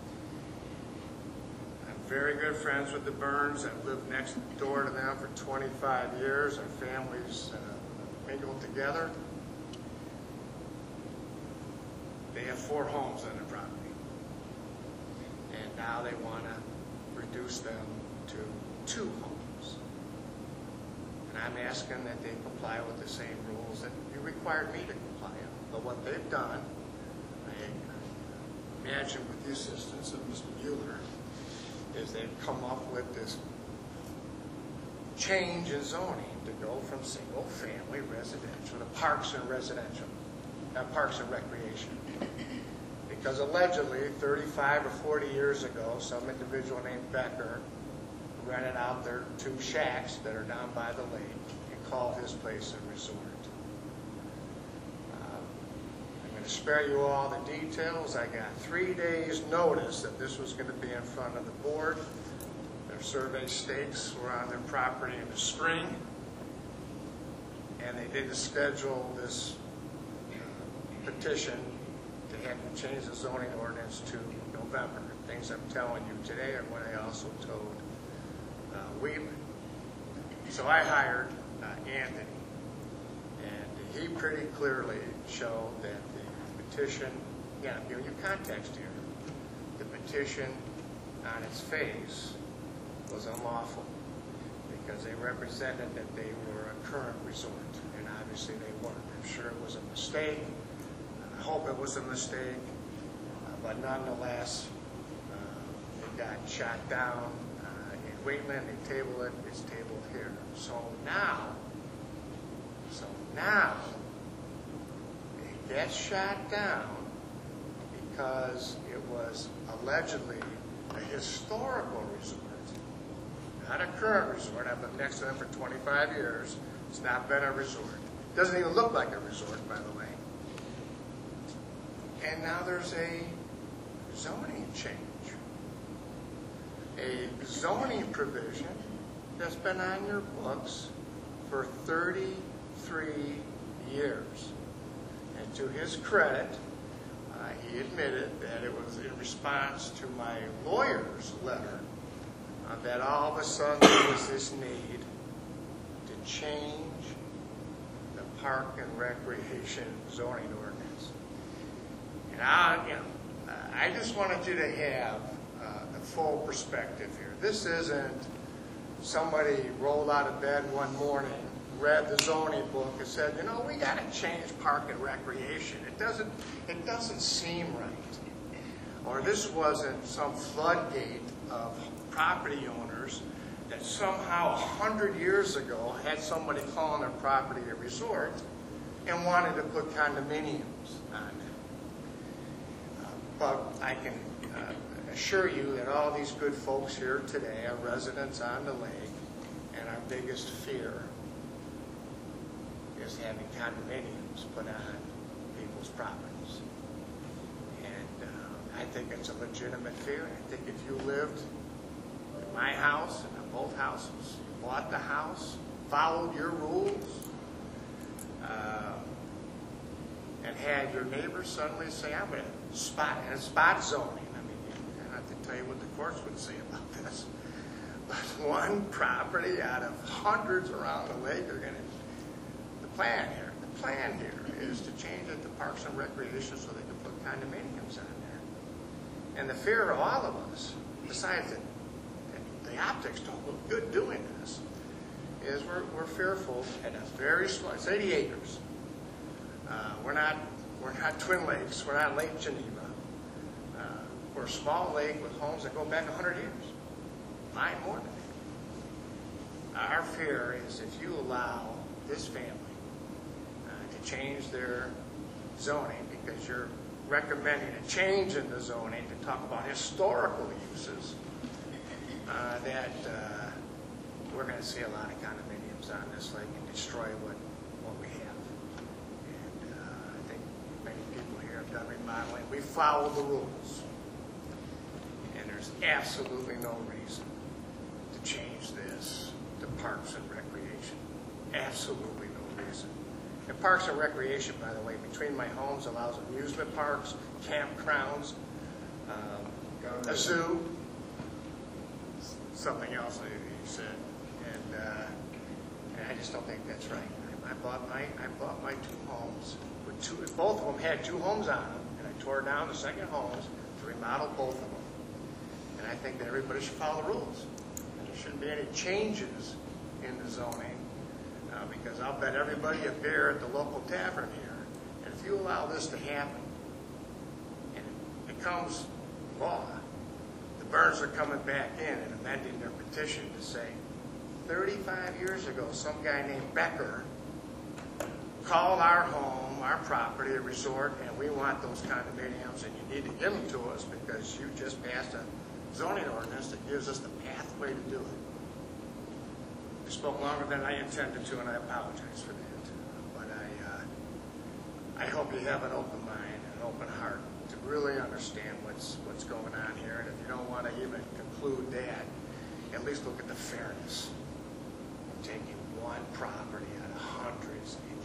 I'm very good friends with the Byrnes. I've lived next door to them for twenty-five years. Our families uh, mingled together. They have four homes on their property. And now they want to reduce them to two homes. And I'm asking that they comply with the same rules that you required me to comply with. But what they've done, I imagine with the assistance of Mister Bueller, is they've come up with this change in zoning to go from single-family residential to parks and residential, uh, parks and recreation. Because allegedly, thirty-five or forty years ago, some individual named Becker rented out their two shacks that are down by the lake and called his place a resort. Um, I'm going to spare you all the details. I got three days' notice that this was going to be in front of the board. Their survey stakes were on their property in the spring. and they didn't schedule this petition to have you change the zoning ordinance to November. Things I'm telling you today are what I also told uh, Wheatland. So I hired uh, Anthony, and he pretty clearly showed that the petition, yeah, I'm giving you context here, the petition on its face was unlawful because they represented that they were a current resort, and obviously they weren't. I'm sure it was a mistake. I hope it was a mistake, uh, but nonetheless, uh, it got shot down uh, in Wheatland. They tabled it. It's tabled here. So now, so now, it gets shot down because it was allegedly a historical resort, not a current resort. I've been next to them for twenty-five years. It's not been a resort. It doesn't even look like a resort, by the way. And now there's a zoning change, a zoning provision that's been on your books for thirty-three years. And to his credit, uh, he admitted that it was in response to my lawyer's letter uh, that all of a sudden there was this need to change the park and recreation zoning ordinance. And I, you know, uh, I just wanted you to have uh, the full perspective here. This isn't somebody rolled out of bed one morning, read the zoning book, and said, you know, we got to change park and recreation. It doesn't, it doesn't seem right. Or this wasn't some floodgate of property owners that somehow a hundred years ago had somebody calling their property a resort and wanted to put condominiums on it. But I can uh, assure you that all these good folks here today are residents on the lake, and our biggest fear is having condominiums put on people's properties. And uh, I think it's a legitimate fear. I think if you lived in my house and in both houses, you bought the house, followed your rules, uh, and had your neighbors suddenly say, I'm going to spot, and spot zoning. I mean, I don't have to tell you what the courts would say about this. But one property out of hundreds around the lake are going to, the plan here, the plan here is to change it to Parks and Recreation so they can put condominiums on there. And the fear of all of us, besides that the optics don't look good doing this, is we're, we're fearful at a very small, it's eighty acres. Uh, we're not we're not Twin Lakes. We're not Lake Geneva. Uh, we're a small lake with homes that go back a hundred years. Mine more than that. Our fear is if you allow this family uh, to change their zoning because you're recommending a change in the zoning to talk about historical uses, uh, that uh, we're going to see a lot of condominiums on this lake and destroy what, what we have. Done remodeling. We follow the rules. And there's absolutely no reason to change this to Parks and Recreation. Absolutely no reason. And Parks and Recreation, by the way, between my homes allows amusement parks, campgrounds, um, a zoo, something else he said. And, uh, and I just don't think that's right. I bought my, I bought my two homes. Two, both of them had two homes on them, and I tore down the second homes to remodel both of them. And I think that everybody should follow the rules. And there shouldn't be any changes in the zoning, uh, because I'll bet everybody a beer at the local tavern here. And if you allow this to happen, and it becomes law, the Burns are coming back in and amending their petition to say, thirty-five years ago, some guy named Becker called our home, our property, a resort, and we want those condominiums, and you need to give them to us because you just passed a zoning ordinance that gives us the pathway to do it. I spoke longer than I intended to, and I apologize for that. But I, uh, I hope you have an open mind and an open heart to really understand what's what's going on here. And if you don't want to even conclude that, at least look at the fairness of taking one property out of hundreds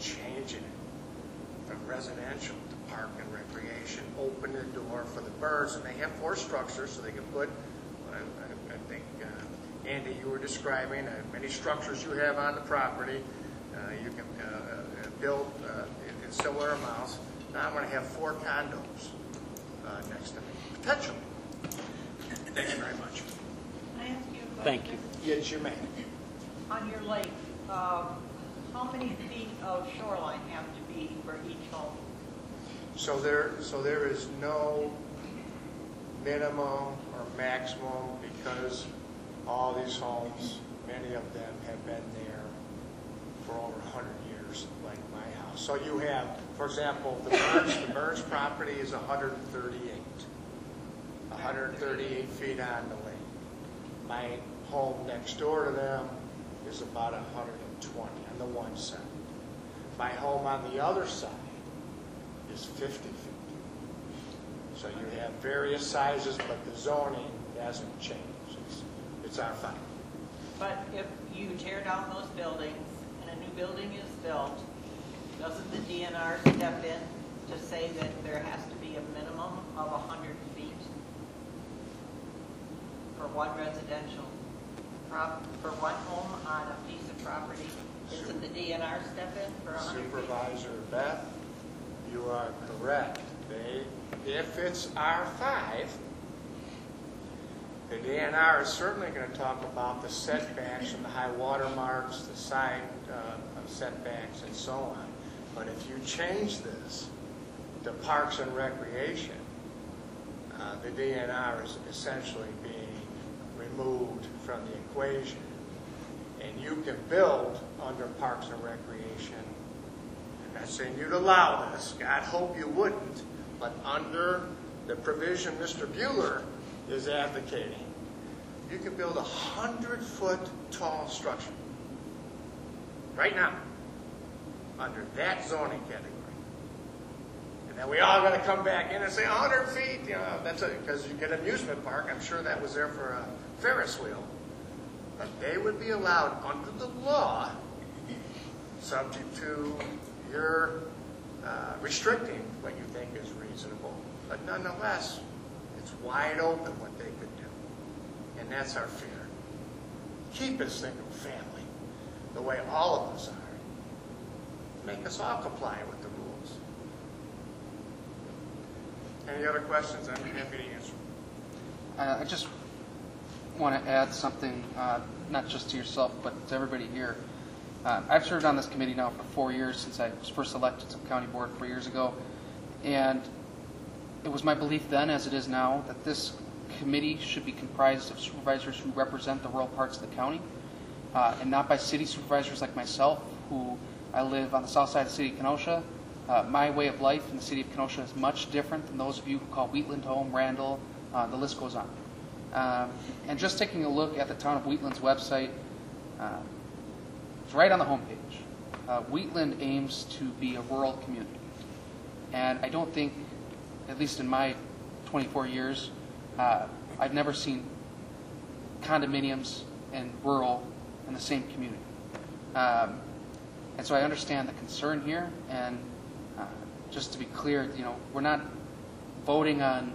changing it from residential to park and recreation, open the door for the birds, and they have four structures, so they can put, I, I, I think, uh, Andy, you were describing, uh, many structures you have on the property, uh, you can uh, uh, build uh, in, in similar amounts. Now I'm going to have four condos uh, next to me, potentially. Thank you very much. Can I ask you a question? Thank you. Yes, you may. On your lake, um, how many feet of shoreline have to be for each home? So there, so there is no minimum or maximum because all these homes, many of them have been there for over a hundred years, like my house. So you have, for example, the Burns, the Burns property is one hundred thirty-eight. one hundred thirty-eight feet on the lake. My home next door to them is about one hundred twenty on the one side. My home on the other side is fifty feet. So you have various sizes, but the zoning hasn't changed. It's, it's R five. But if you tear down those buildings and a new building is built, doesn't the D N R step in to say that there has to be a minimum of one hundred feet for one residential prop, for one home on a piece of property? Isn't the D N R step in for one hundred feet? Supervisor Beth, you are correct. They, if it's R five, the D N R is certainly going to talk about the setbacks and the high water marks, the side uh, setbacks, and so on. But if you change this to parks and recreation, uh, the D N R is essentially being removed from the equation. And you can build under parks and recreation. I'm not saying you'd allow this. God hope you wouldn't. But under the provision Mister Bueller is advocating, you can build a hundred-foot tall structure right now under that zoning category. And then we all got to come back in and say one hundred feet. You know, that's because you get an amusement park. I'm sure that was there for a Ferris wheel. But they would be allowed under the law, subject to your uh, restricting what you think is reasonable. But nonetheless, it's wide open what they could do. And that's our fear. Keep us thinking family the way all of us are. Make us all comply with the rules. Any other questions? I'm happy to answer. Uh, I just want to add something, uh, not just to yourself, but to everybody here. Uh, I've served on this committee now for four years since I was first elected to the county board four years ago. And it was my belief then, as it is now, that this committee should be comprised of supervisors who represent the rural parts of the county, uh, and not by city supervisors like myself, who I live on the south side of the city of Kenosha. Uh, my way of life in the city of Kenosha is much different than those of you who call Wheatland home, Randall, uh, the list goes on. Um, and just taking a look at the town of Wheatland's website, uh, it's right on the homepage. Uh, Wheatland aims to be a rural community. And I don't think, at least in my twenty-four years, uh, I've never seen condominiums and rural in the same community. Um, and so I understand the concern here. And uh, just to be clear, you know, we're not voting on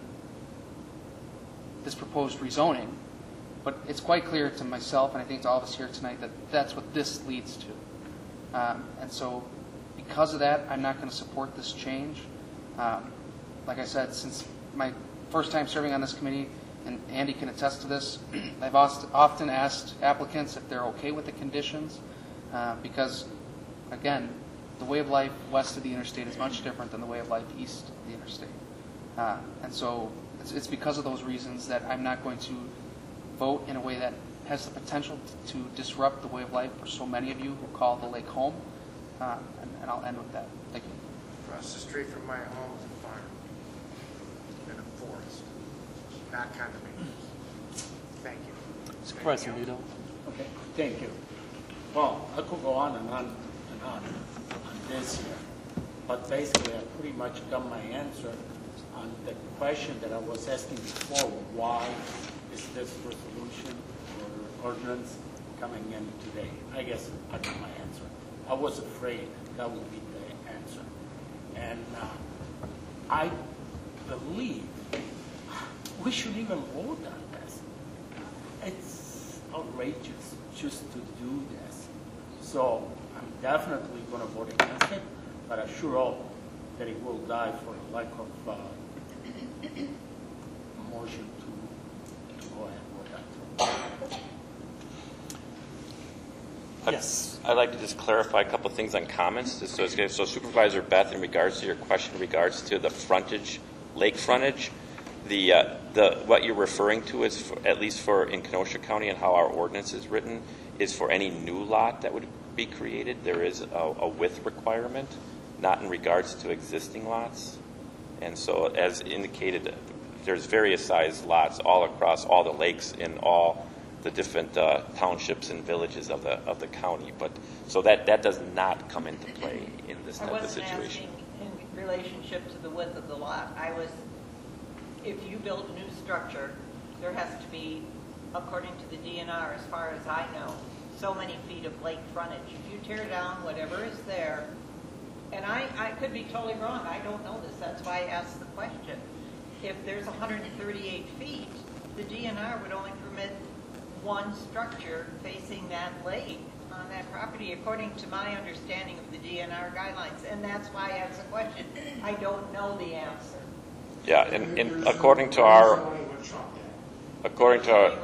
this proposed rezoning, but it's quite clear to myself, and I think to all of us here tonight, that that's what this leads to. Um, and so because of that, I'm not going to support this change. Um, like I said, since my first time serving on this committee, and Andy can attest to this, I've often asked applicants if they're okay with the conditions, uh, because, again, the way of life west of the interstate is much different than the way of life east of the interstate. Uh, and so it's, it's because of those reasons that I'm not going to vote in a way that has the potential to, to disrupt the way of life for so many of you who call the lake home. Uh, and, and I'll end with that. Thank you. Across the street from my home is a farm and a forest, not condominiums. Thank you. Supervisor Nito. Okay, thank you. Well, I could go on and on and on on this here, but basically I pretty much got my answer on the question that I was asking before: why is this resolution or ordinance coming in today? I guess I got my answer. I was afraid that would be the answer. And uh, I believe we should even vote on this. It's outrageous just to do this. So I'm definitely going to vote against it, but I sure hope that it will die for the lack of uh, motion to, to go ahead with that. Yes. I'd like to just clarify a couple of things on comments. Just so, it's good. So Supervisor Beth, in regards to your question in regards to the frontage, lake frontage, the, uh, the, what you're referring to is, for, at least for in Kenosha County and how our ordinance is written, is for any new lot that would be created. There is a, a width requirement, not in regards to existing lots. And so as indicated, there's various size lots all across all the lakes in all the different uh, townships and villages of the of the county. But so that that does not come into play in this type I of wasn't situation. asking in relationship to the width of the lot. I was, if you build a new structure, there has to be, according to the D N R, as far as I know, so many feet of lake frontage. If you tear down whatever is there, and I, I could be totally wrong, I don't know this, that's why I asked the question. If there's one hundred thirty-eight feet, the D N R would only permit one structure facing that lake on that property, according to my understanding of the D N R guidelines. And that's why I asked the question. I don't know the answer. Yeah, and, and according to our according to our,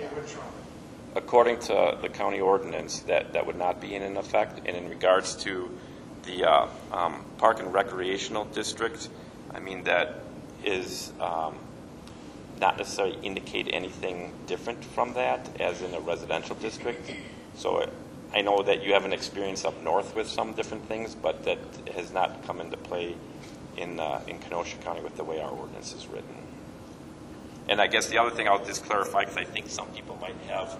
according to the county ordinance, that that would not be in effect. And in regards to the uh, um, Park and Recreational District, I mean that is um, not necessarily indicate anything different from that as in a residential district. So it, I know that you have an experience up north with some different things, but that has not come into play in uh, in Kenosha County with the way our ordinance is written. And I guess the other thing I'll just clarify, because I think some people might have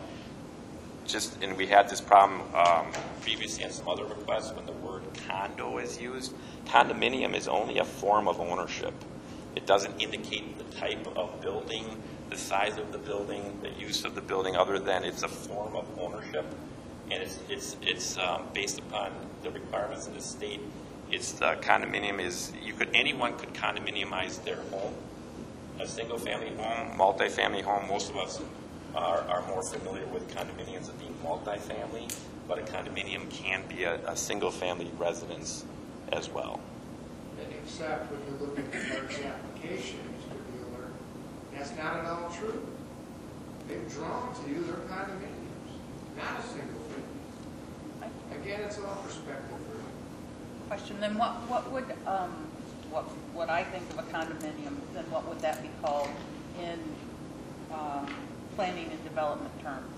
just, and we had this problem um, previously in some other requests when the word condo is used. Condominium is only a form of ownership. It doesn't indicate the type of building, the size of the building, the use of the building, other than it's a form of ownership. And it's it's it's um, based upon the requirements of the state. It's the condominium is, you could, anyone could condominiumize their home. A single-family home, multi-family home, most of us are, are more familiar with condominiums as being multi-family, but a condominium can be a, a single-family residence as well. Except when you look at the Clerk's application, Mister Bueller, that's not at all true. They've drawn to you their condominiums, not a single family. Again, it's all perspective. Question, then what, what would, um, what, what I think of a condominium, then what would that be called in, um, planning and development terms?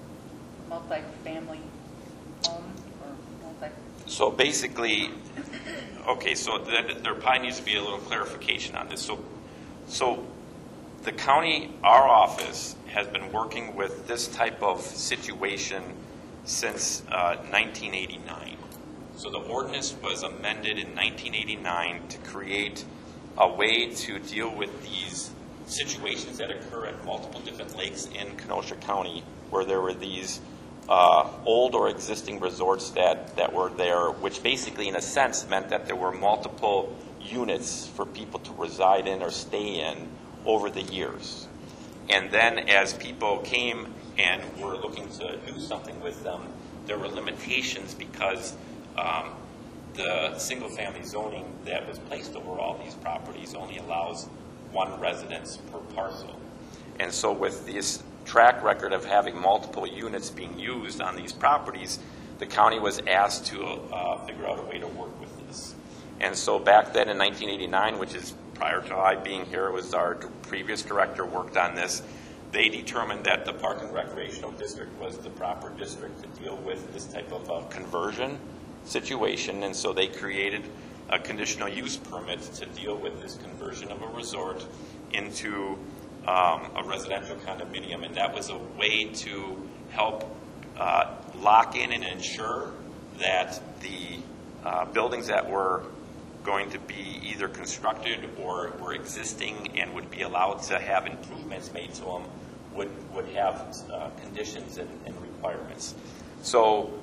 Multi-family homes or multi? So basically, okay, so th- there probably needs to be a little clarification on this. So, so the county, our office, has been working with this type of situation since uh, nineteen eighty-nine. So the ordinance was amended in nineteen eighty-nine to create a way to deal with these situations that occur at multiple different lakes in Kenosha County, where there were these uh, old or existing resorts that, that were there, which basically, in a sense, meant that there were multiple units for people to reside in or stay in over the years. And then as people came and were looking to do something with them, there were limitations because um, the single-family zoning that was placed over all these properties only allows one residence per parcel. And so with this track record of having multiple units being used on these properties, the county was asked to uh, figure out a way to work with this. And so back then in nineteen eighty-nine, which is prior to I being here, it was our previous director worked on this, they determined that the Park and Recreational District was the proper district to deal with this type of uh, conversion situation. And so they created a conditional use permit to deal with this conversion of a resort into um, a residential condominium. And that was a way to help uh, lock in and ensure that the uh, buildings that were going to be either constructed or were existing and would be allowed to have improvements made to them would, would have uh, conditions and, and requirements. So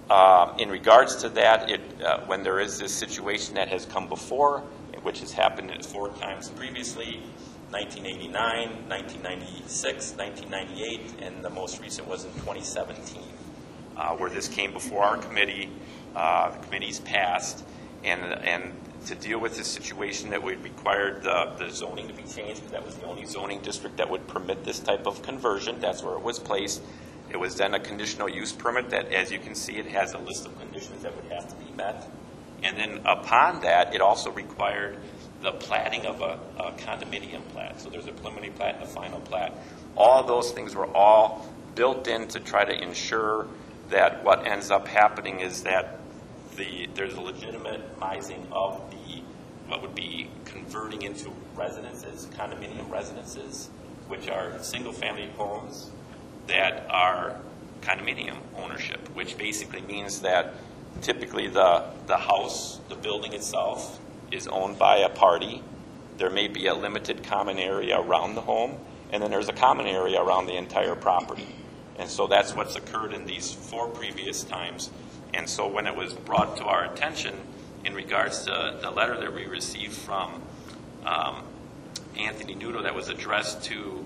Um, in regards to that, it, uh, when there is this situation that has come before, which has happened four times previously, nineteen eighty-nine, nineteen ninety-six, nineteen ninety-eight, and the most recent was in twenty seventeen, uh, where this came before our committee. Uh, the committees passed, and and to deal with this situation that would require the, the zoning to be changed, because that was the only zoning district that would permit this type of conversion. That's where it was placed. It was then a conditional use permit that, as you can see, it has a list of conditions that would have to be met. And then upon that, it also required the platting of a, a condominium plat. So there's a preliminary plat and a final plat. All those things were all built in to try to ensure that what ends up happening is that the there's a legitimizing of the what would be converting into residences, condominium residences, which are single-family homes that are condominium ownership, which basically means that typically the, the house, the building itself, is owned by a party. There may be a limited common area around the home, and then there's a common area around the entire property. And so that's what's occurred in these four previous times. And so when it was brought to our attention in regards to the letter that we received from um, Anthony Nudo that was addressed to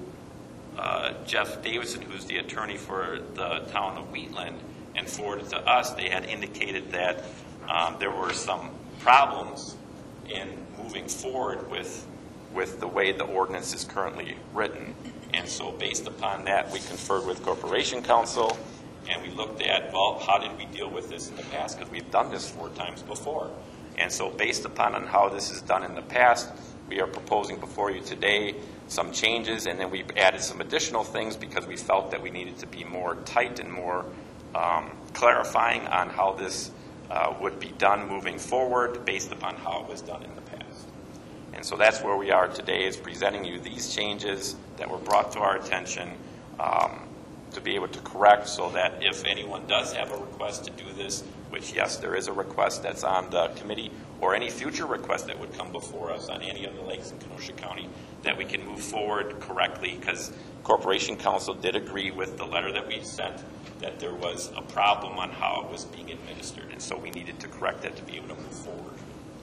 uh, Jeff Davidson, who's the attorney for the town of Wheatland, and forwarded to us, they had indicated that um, there were some problems in moving forward with with the way the ordinance is currently written. And so based upon that, we conferred with Corporation Counsel, and we looked at, well, how did we deal with this in the past? Because we've done this four times before. And so based upon on how this is done in the past, we are proposing before you today some changes, and then we've added some additional things because we felt that we needed to be more tight and more um, clarifying on how this uh, would be done moving forward based upon how it was done in the past. And so that's where we are today, is presenting you these changes that were brought to our attention um, to be able to correct, so that if anyone does have a request to do this, which yes, there is a request that's on the committee, or any future request that would come before us on any of the lakes in Kenosha County, that we can move forward correctly, because Corporation Counsel did agree with the letter that we sent that there was a problem on how it was being administered, and so we needed to correct that to be able to move forward.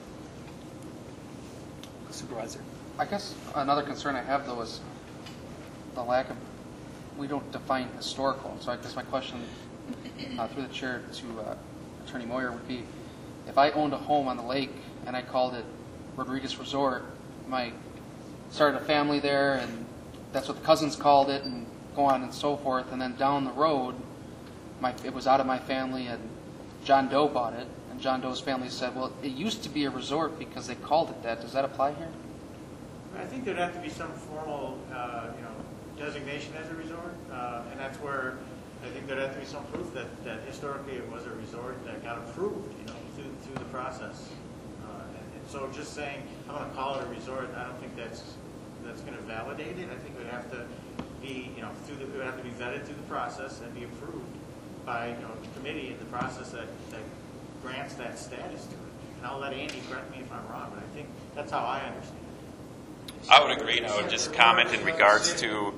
Supervisor. I guess another concern I have, though, is the lack of, we don't define historical. So I guess my question uh, through the chair to uh, Attorney Moyer would be, if I owned a home on the lake and I called it Rodriguez Resort, my started a family there, and that's what the cousins called it, and go on and so forth, and then down the road, my, it was out of my family, and John Doe bought it, and John Doe's family said, well, it used to be a resort because they called it that. Does that apply here? I think there'd have to be some formal, uh, you know, designation as a resort, uh, and that's where I think there'd have to be some proof that, that historically it was a resort that got approved, you know, through, through the process. Uh, and, and so just saying, I'm going to call it a resort, I don't think that's that's going to validate it. I think it would have to be, you know, through the, it would have to be vetted through the process and be approved by, you know, the committee in the process that, that grants that status to it. And I'll let Andy correct me if I'm wrong, but I think that's how I understand it. I would agree, and I would just comment in regards to,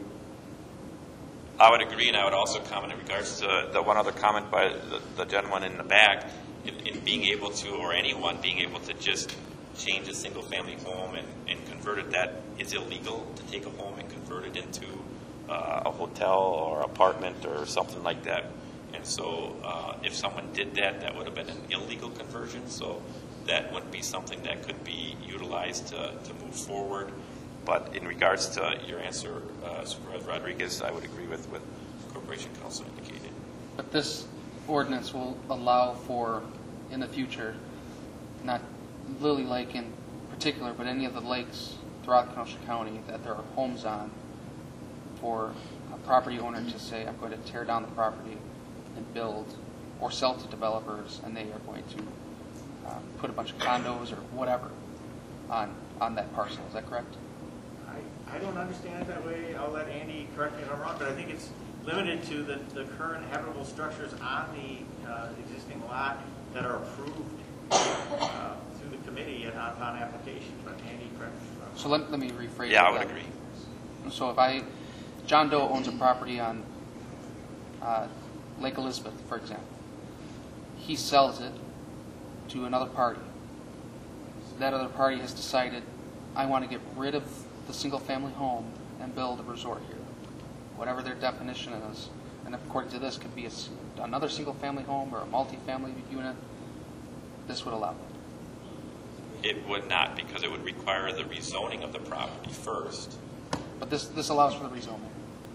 I would agree, and I would also comment in regards to the one other comment by the, the gentleman in the back, in, in being able to, or anyone being able to just change a single-family home and, and convert it. That is illegal, to take a home and convert it into uh, a hotel or apartment or something like that. And so uh, if someone did that, that would have been an illegal conversion, so that wouldn't be something that could be utilized to, to move forward. But in regards to your answer, uh, Supervisor Rodriguez, I would agree with what Corporation Counsel indicated. But this ordinance will allow for, in the future, not Lily Lake in particular, but any of the lakes throughout Kenosha County that there are homes on, for a property owner to say, I'm going to tear down the property and build, or sell to developers, and they are going to uh, put a bunch of condos or whatever on, on that parcel. Is that correct? I, I don't understand it that way. I'll let Andy correct me if I'm wrong, but I think it's limited to the, the current habitable structures on the uh, existing lot that are approved uh, through the committee and upon application. But Andy, correct me if I'm wrong. So let, let me rephrase Yeah, I would that. agree. So if I, John Doe owns a property on uh, Lake Elizabeth, for example. he sells it to another party. That other party has decided, I want to get rid of the single-family home and build a resort here, whatever their definition is. And according to this, could be a s another single-family home or a multi-family unit. This would allow it. It would not, because it would require the rezoning of the property first. But this, this allows for the rezoning.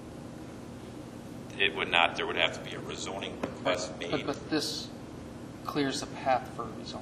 It would not, there would have to be a rezoning request But, made. but this clears the path for rezoning.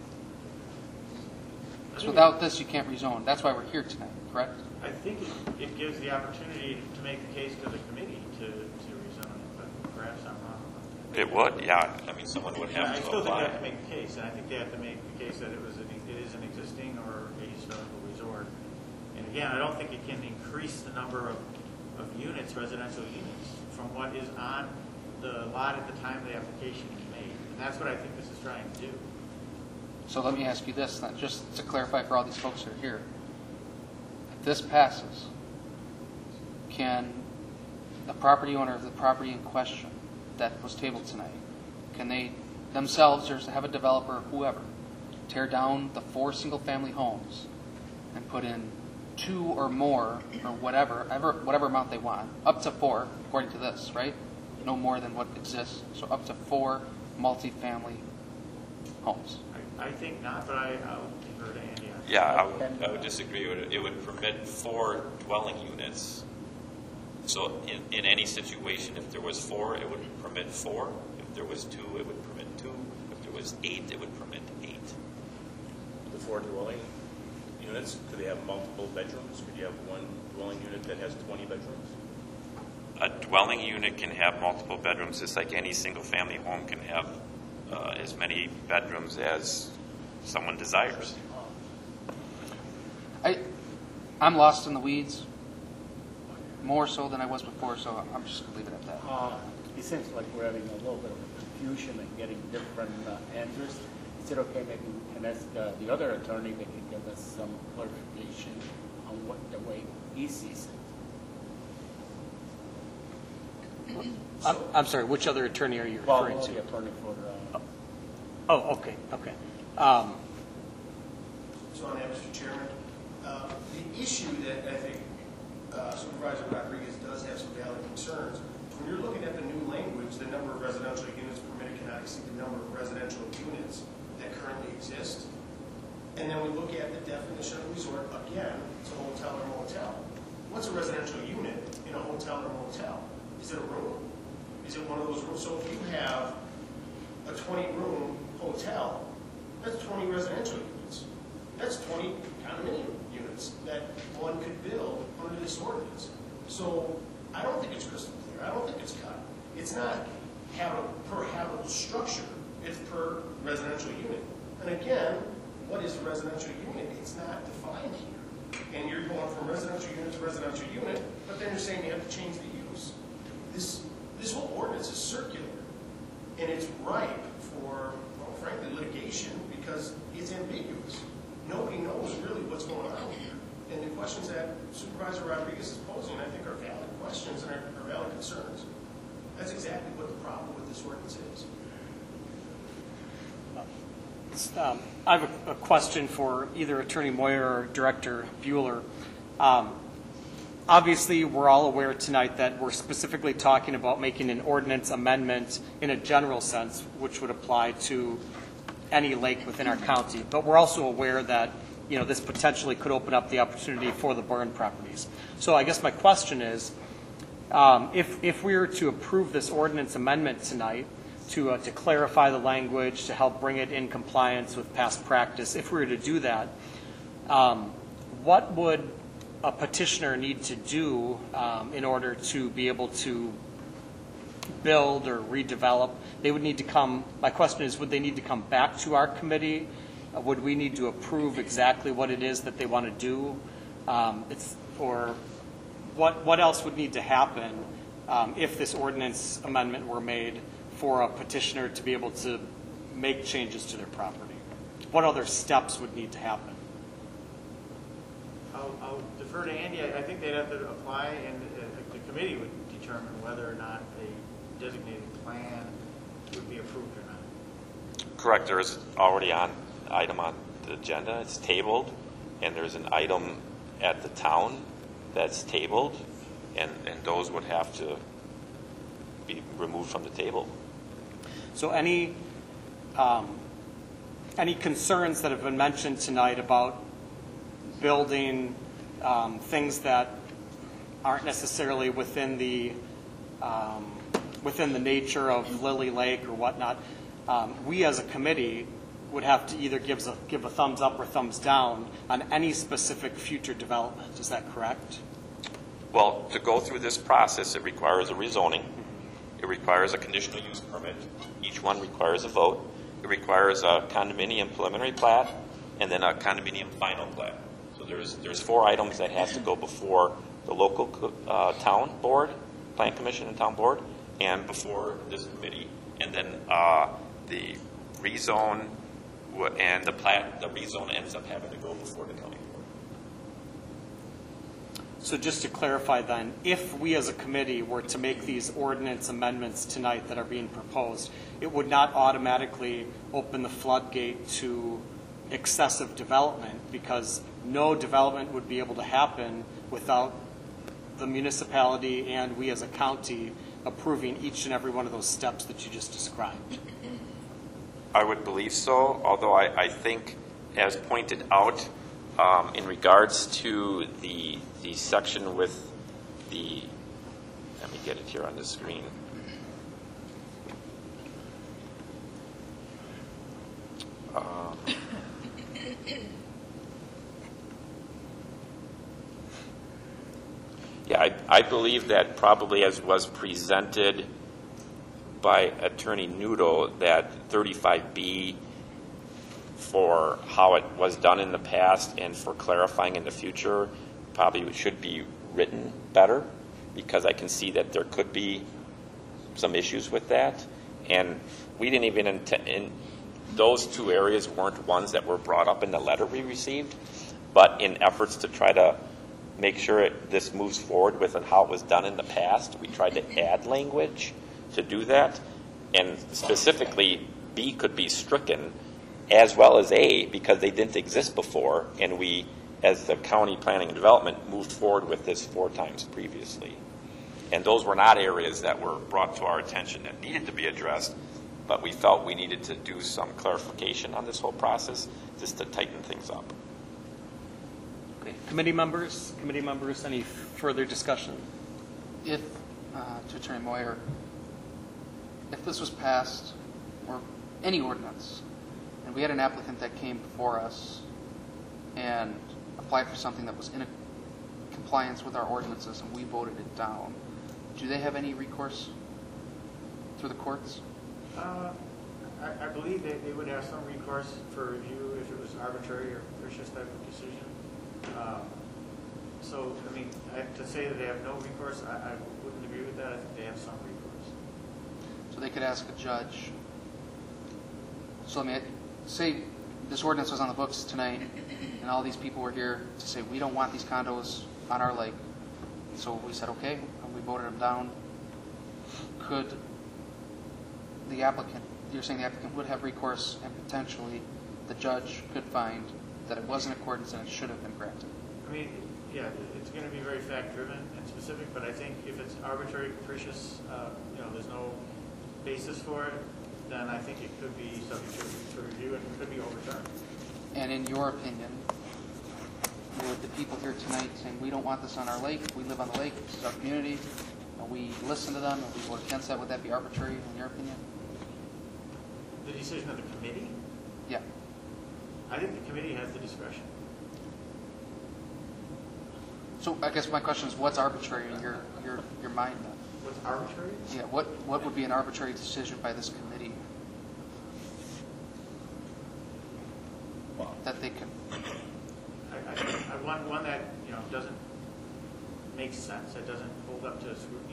So without this, you can't rezone. That's why we're here tonight, correct? I think it, it gives the opportunity to make the case to the committee to, to rezone it, but perhaps I'm wrong. It would, yeah. I mean, someone would Yeah, have I to still think they apply. have to make the case, and I think they have to make the case that it was, an, it is an existing or a historical resort. And again, I don't think it can increase the number of, of units, residential units, from what is on the lot at the time the application is made. And that's what I think this is trying to do. So let me ask you this then, just to clarify for all these folks who are here. If this passes, can the property owner of the property in question that was tabled tonight, can they themselves or have a developer or whoever tear down the four single-family homes and put in two or more or whatever, ever, whatever amount they want, up to four, according to this, right? No more than what exists. So up to four multi-family homes. I, I think not, but I, I'll defer to Andy. on that. Yeah, I would, I would disagree. It would, it would permit four dwelling units. So in, in any situation, if there was four, it would permit four. If there was two, it would permit two. If there was eight, it would permit eight. The four dwelling units, could they have multiple bedrooms? Could you have one dwelling unit that has twenty bedrooms? A dwelling unit can have multiple bedrooms, just like any single-family home can have uh, as many bedrooms as someone desires. I, I'm lost in the weeds, more so than I was before, so I'm just going to leave it at that. Uh, It seems like we're having a little bit of confusion and getting different uh, answers. Is it okay, maybe we can ask uh, the other attorney, they can give us some clarification on what the way he sees it. I'm, I'm sorry, which other attorney are you Well, referring the to? attorney for, uh, Oh, okay, okay. Um, So on that, Mister Chairman, uh, the issue that I think uh, Supervisor Rodriguez does have some valid concerns, when you're looking at the new language, the number of residential units permitted cannot exceed the number of residential units that currently exist. And then we look at the definition of resort, again, it's a hotel or motel. What's a residential unit in a hotel or motel? Is it a room? Is it one of those rooms? So if you have a twenty-room hotel, that's twenty residential units. That's twenty condominium units that one could build under this ordinance. So I don't think it's crystal clear. I don't think it's cut. It's not habit, per habitable structure. It's per residential unit. And again, what is a residential unit? It's not defined here. And you're going from residential unit to residential unit, but then you're saying you have to change the use. This, this whole ordinance is circular, and it's ripe for, well, frankly, litigation because it's ambiguous. Nobody knows really what's going on here. And the questions that Supervisor Rodriguez is posing, I think, are valid questions and are, are valid concerns. That's exactly what the problem with this ordinance is. Um, I have a, a question for either Attorney Moyer or Director Bueller. Um, obviously, we're all aware tonight that we're specifically talking about making an ordinance amendment in a general sense, which would apply to any lake within our county. But we're also aware that, you know, this potentially could open up the opportunity for the burn properties. So I guess my question is, um, if, if we were to approve this ordinance amendment tonight, to, uh, to clarify the language, to help bring it in compliance with past practice, if we were to do that, um, what would a petitioner need to do um, in order to be able to build or redevelop? They would need to come, my question is, would they need to come back to our committee? Uh, would we need to approve exactly what it is that they want to do? Um, it's, or what, what else would need to happen um, if this ordinance amendment were made for a petitioner to be able to make changes to their property? What other steps would need to happen? I'll, I'll defer to Andy. I, I think they'd have to apply, and uh, the committee would determine whether or not a designated plan would be approved or not. Correct. There is already on item on the agenda. It's tabled, and there's an item at the town that's tabled, and, and those would have to be removed from the table. So any, um, any concerns that have been mentioned tonight about building um, things that aren't necessarily within the um, within the nature of Lily Lake or whatnot, um, we as a committee would have to either give a, give a thumbs up or thumbs down on any specific future development. Is that correct? Well, to go through this process, it requires a rezoning. It requires a conditional use permit. Each one requires a vote. It requires a condominium preliminary plat and then a condominium final plat. So there's there's four items that has to go before the local uh, town board, plan commission and town board, and before this committee. And then uh, the rezone and the plat, the rezone ends up having to go before the county board. So just to clarify then, if we as a committee were to make these ordinance amendments tonight that are being proposed, it would not automatically open the floodgate to excessive development, because no development would be able to happen without the municipality and we as a county approving each and every one of those steps that you just described. I would believe so, although I, I think, as pointed out, um, in regards to the the section with the, let me get it here on the screen. Um, yeah, I, I believe that probably as was presented by Attorney Nudo, that thirty-five B for how it was done in the past and for clarifying in the future probably should be written better, because I can see that there could be some issues with that. And we didn't even intend, in those two areas weren't ones that were brought up in the letter we received, but in efforts to try to make sure it, this moves forward with how it was done in the past, we tried to add language to do that. And specifically, B could be stricken as well as A, because they didn't exist before, and we, as the county planning and development, moved forward with this four times previously. And those were not areas that were brought to our attention that needed to be addressed, but we felt we needed to do some clarification on this whole process just to tighten things up. Okay. Committee members, committee members, any further discussion? If, uh, to Attorney Moyer, if this was passed, or any ordinance, and we had an applicant that came before us and applied for something that was in a compliance with our ordinances and we voted it down, do they have any recourse through the courts? Uh, I, I believe they, they would have some recourse for review if it was arbitrary or capricious type of decision. Um, so, I mean, I, to say that they have no recourse, I, I wouldn't agree with that. I think they have some recourse. So they could ask a judge. So let me say this ordinance was on the books tonight, and all these people were here to say, we don't want these condos on our lake. So we said, okay, and we voted them down. Could the applicant, you're saying the applicant would have recourse, and potentially the judge could find that it was in accordance and it should have been granted? I mean, yeah, it's going to be very fact-driven and specific, but I think if it's arbitrary, capricious, uh, you know, there's no basis for it, then I think it could be subject to, to review and it could be overturned. And in your opinion, would the people here tonight saying, we don't want this on our lake, we live on the lake, this is our community, and we listen to them, and we vote against that, would that be arbitrary in your opinion? The decision of the committee? Yeah. I think the committee has the discretion. So I guess my question is, what's arbitrary in your, your, your mind then? What's arbitrary? Yeah, what, what would be an arbitrary decision by this committee that they can? I, I, I want one that, you know, doesn't make sense, that doesn't hold up to scrutiny.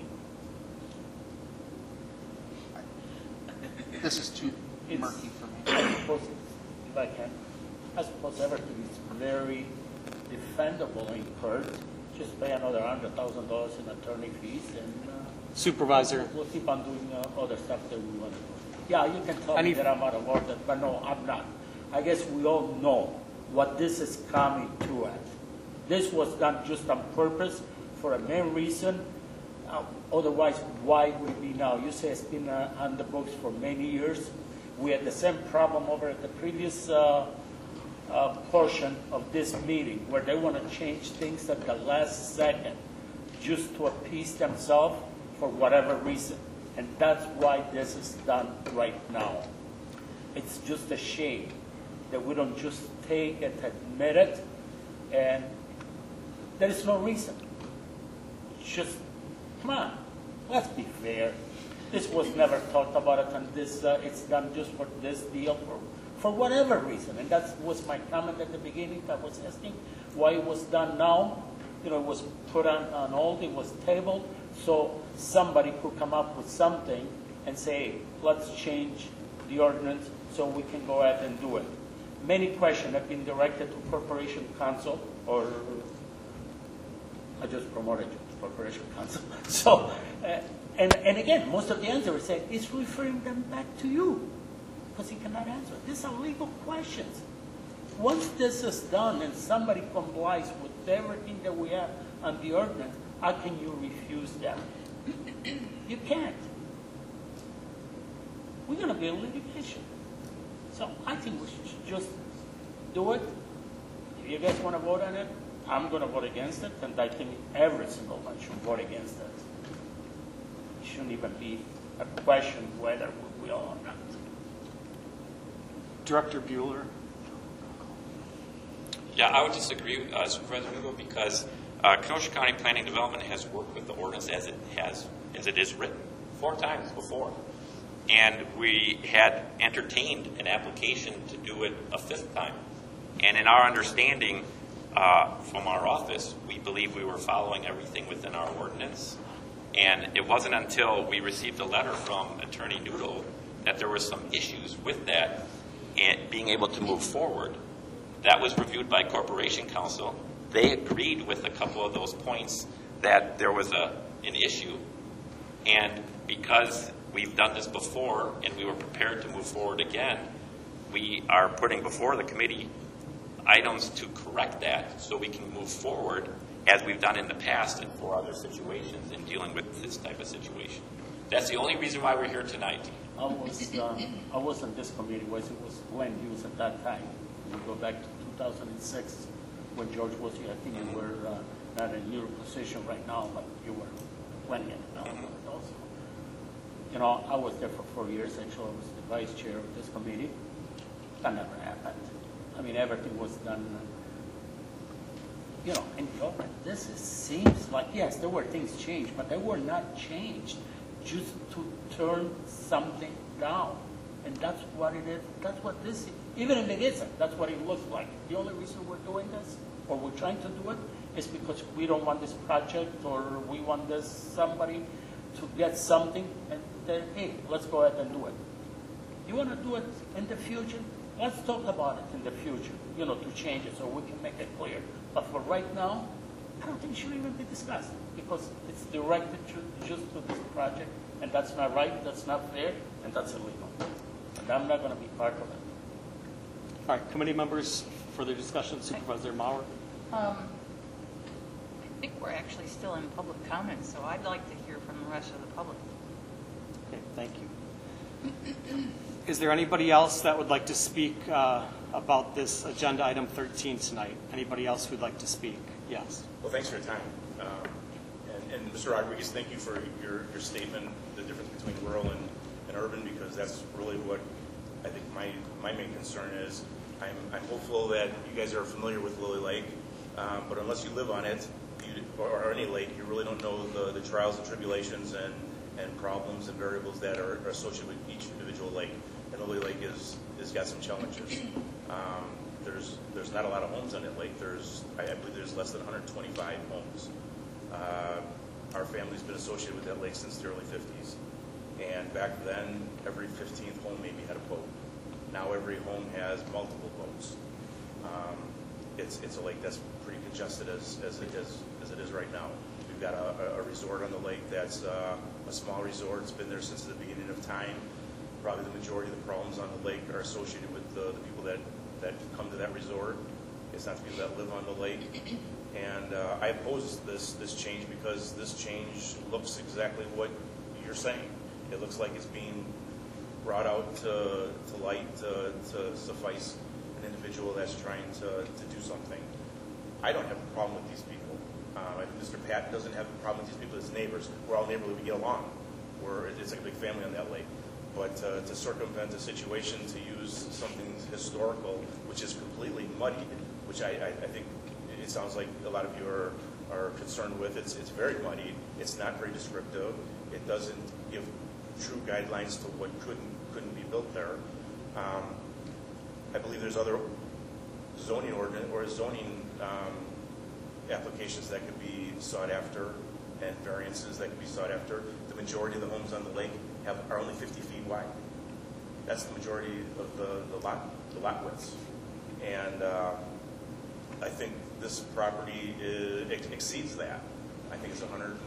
This is too It's- murky for me. I suppose, if I can, I suppose everything is very defendable in court. Just pay another hundred thousand dollars in attorney fees, and uh, Supervisor, we'll keep on doing uh, other stuff that we want to do. Yeah, you can tell Any- me that I'm out of order, but no, I'm not. I guess we all know what this is coming to at. This was done just on purpose for a main reason. Uh, otherwise, why would it be now? You say it's been uh, on the books for many years. We had the same problem over at the previous uh, uh, portion of this meeting, where they want to change things at the last second just to appease themselves for whatever reason. And that's why this is done right now. It's just a shame that we don't just take it, admit it, and there is no reason. Just, come on, let's be fair. This was never talked about it, and this, uh, it's done just for this deal, for, for whatever reason. And that was my comment at the beginning. I was asking why it was done now. You know, it was put on, on hold, it was tabled, so somebody could come up with something and say, let's change the ordinance so we can go ahead and do it. Many questions have been directed to Corporation Counsel, or I just promoted you to Corporation Counsel. So, uh, and, and again, most of the answer is saying, it's referring them back to you, because he cannot answer. These are legal questions. Once this is done and somebody complies with everything that we have on the ordinance, how can you refuse them? You can't. We're going to be in litigation. So I think we should just do it. If you guys want to vote on it, I'm going to vote against it, and I think every single one should vote against it. It shouldn't even be a question whether we will or not. Director Bueller. Yeah, I would disagree, uh, Supervisor Lugo, because uh, Kenosha County Planning and Development has worked with the ordinance as it has, as it is written, four times before. And we had entertained an application to do it a fifth time. And in our understanding uh, from our office, we believe we were following everything within our ordinance. And it wasn't until we received a letter from Attorney Noodle that there were some issues with that and being able to move forward. That was reviewed by Corporation Counsel. They agreed with a couple of those points that there was a, an issue. And because we've done this before and we were prepared to move forward again, we are putting before the committee items to correct that so we can move forward as we've done in the past in four other situations in dealing with this type of situation. That's the only reason why we're here tonight. I was, um, I was on this committee, was it was land use at that time. We go back to two thousand six when George was here. I think you were uh, not in your position right now, but you were planning it now also. You know, I was there for four years. Actually, I was the vice chair of this committee. That never happened. I mean, everything was done, you know, in government. This is, seems like, yes, there were things changed, but they were not changed just to turn something down. And that's what it is. That's what this is. Even if it isn't, that's what it looks like. The only reason we're doing this, or we're trying to do it, is because we don't want this project, or we want this somebody to get something, and then, hey, let's go ahead and do it. You want to do it in the future? Let's talk about it in the future, you know, to change it so we can make it clear. But for right now, I don't think it should even be discussed, because it's directed to, just to this project, and that's not right, that's not fair, and that's illegal. And I'm not going to be part of it. All right, committee members, further discussion. Supervisor Maurer. Um, I think we're actually still in public comment, so I'd like to hear from the rest of the public. Okay, thank you. Is there anybody else that would like to speak uh, about this agenda item thirteen tonight? Anybody else who'd like to speak? Yes. Well, thanks for your time. Um, and, and Mister Rodriguez, thank you for your, your statement, the difference between rural and, and urban, because that's really what I think my, my main concern is. I'm, I'm hopeful that you guys are familiar with Lily Lake, um, but unless you live on it, you, or, or any lake, you really don't know the, the trials and tribulations and, and problems and variables that are, are associated with each individual lake. And Lily Lake is, has got some challenges. Um, there's, there's not a lot of homes on that lake. There's, I, I believe there's less than one hundred twenty-five homes. Uh, our family's been associated with that lake since the early fifties. And back then, every fifteenth home maybe had a boat. Now every home has multiple boats. Um, it's, it's a lake that's pretty congested as, as, it is, as it is right now. We've got a, a resort on the lake that's uh, a small resort. It's been there since the beginning of time. probably the majority of the problems on the lake are associated with the, the people that, that come to that resort. It's not the people that live on the lake. And uh, I oppose this, this change because this change looks exactly what you're saying. It looks like it's being brought out to, to light to, to suffice an individual that's trying to, to do something. I don't have a problem with these people. Um, I think Mister Patton doesn't have a problem with these people as neighbors. We're all neighborly, we get along. We're, it's like a big family on that lake. But uh, to circumvent a situation, to use something historical, which is completely muddied, which I, I, I think it sounds like a lot of you are, are concerned with. It's, it's very muddied. It's not very descriptive. It doesn't give true guidelines to what couldn't, couldn't be built there. Um, I believe there's other zoning ordinance or zoning um, applications that could be sought after and variances that could be sought after. The majority of the homes on the lake have, are only fifty feet wide. That's the majority of the, the lot the lot widths. And uh, I think this property is, ex exceeds that. I think it's one hundred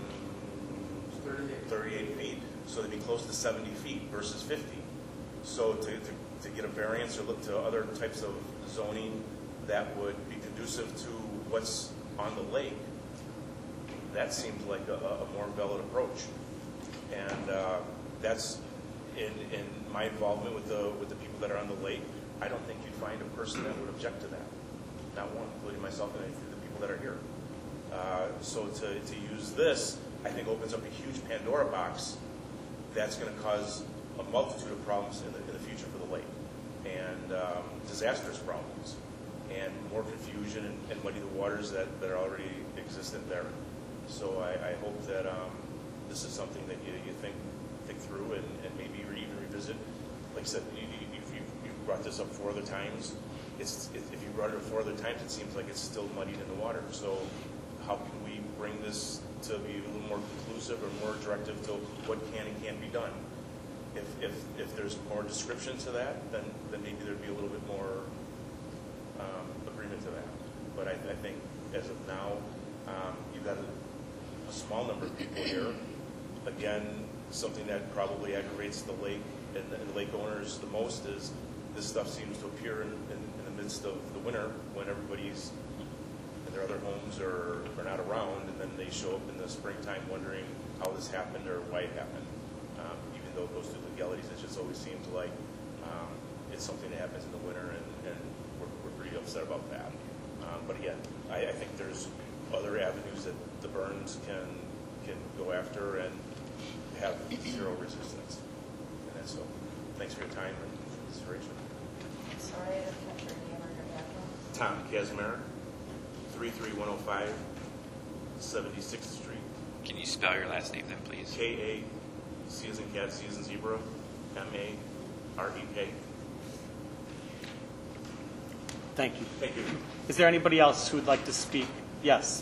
thirty-eight feet. So they'd be close to seventy feet versus fifty. So to, to, to get a variance or look to other types of zoning that would be conducive to what's on the lake, that seems like a, a more valid approach. And uh, that's in, in my involvement with the with the people that are on the lake. I don't think you'd find a person that would object to that. Not one, including myself and the people that are here. Uh, so to, to use this, I think opens up a huge Pandora box that's going to cause a multitude of problems in the, in the future for the lake, and um, disastrous problems, and more confusion and, and muddy the waters that, that are already existent there. So I, I hope that um, this is something that you, you think think through and, and maybe even revisit. Like I said, you, you, you've, you've brought this up four other times. It's, it, if you brought it up four other times, it seems like it's still muddied in the water. So how can we bring this to be a little more conclusive or more directive to what can and can't be done? If, if, if there's more description to that, then, then maybe there'd be a little bit more um, agreement to that. But I, I think as of now, um, you've got a, a small number of people here. Again, something that probably aggravates the lake and the, and the lake owners the most is this stuff seems to appear in, in, in the midst of the winter when everybody's in their other homes or are not around, and then they show up in the springtime wondering how this happened or why it happened. Um, even though it goes through legalities, it just always seems like um, it's something that happens in the winter, and, and we're, we're pretty upset about that. Um, but again, I, I think there's other avenues that the Burns can can go after and have zero resistance. And that's so. Thanks for your time and consideration. Sorry, I didn't catch your name or your background. Tom Kazmarek, three three one oh five seventy-sixth Street. Can you spell your last name then, please? K A, C as in cat, C as in zebra, M A R E K. Thank you. Thank you. Is there anybody else who would like to speak? Yes.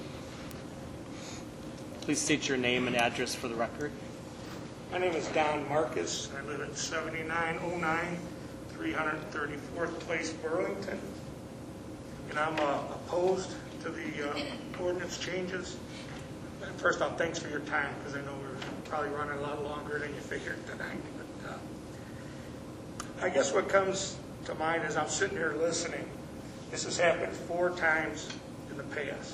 Please state your name and address for the record. My name is Don Marcus. I live at seventy-nine oh nine, three hundred thirty-fourth Place, Burlington. And I'm uh, opposed to the uh, ordinance changes. First off, thanks for your time, because I know we're probably running a lot longer than you figured tonight. But, uh, I guess what comes to mind as I'm sitting here listening, this has happened four times in the past.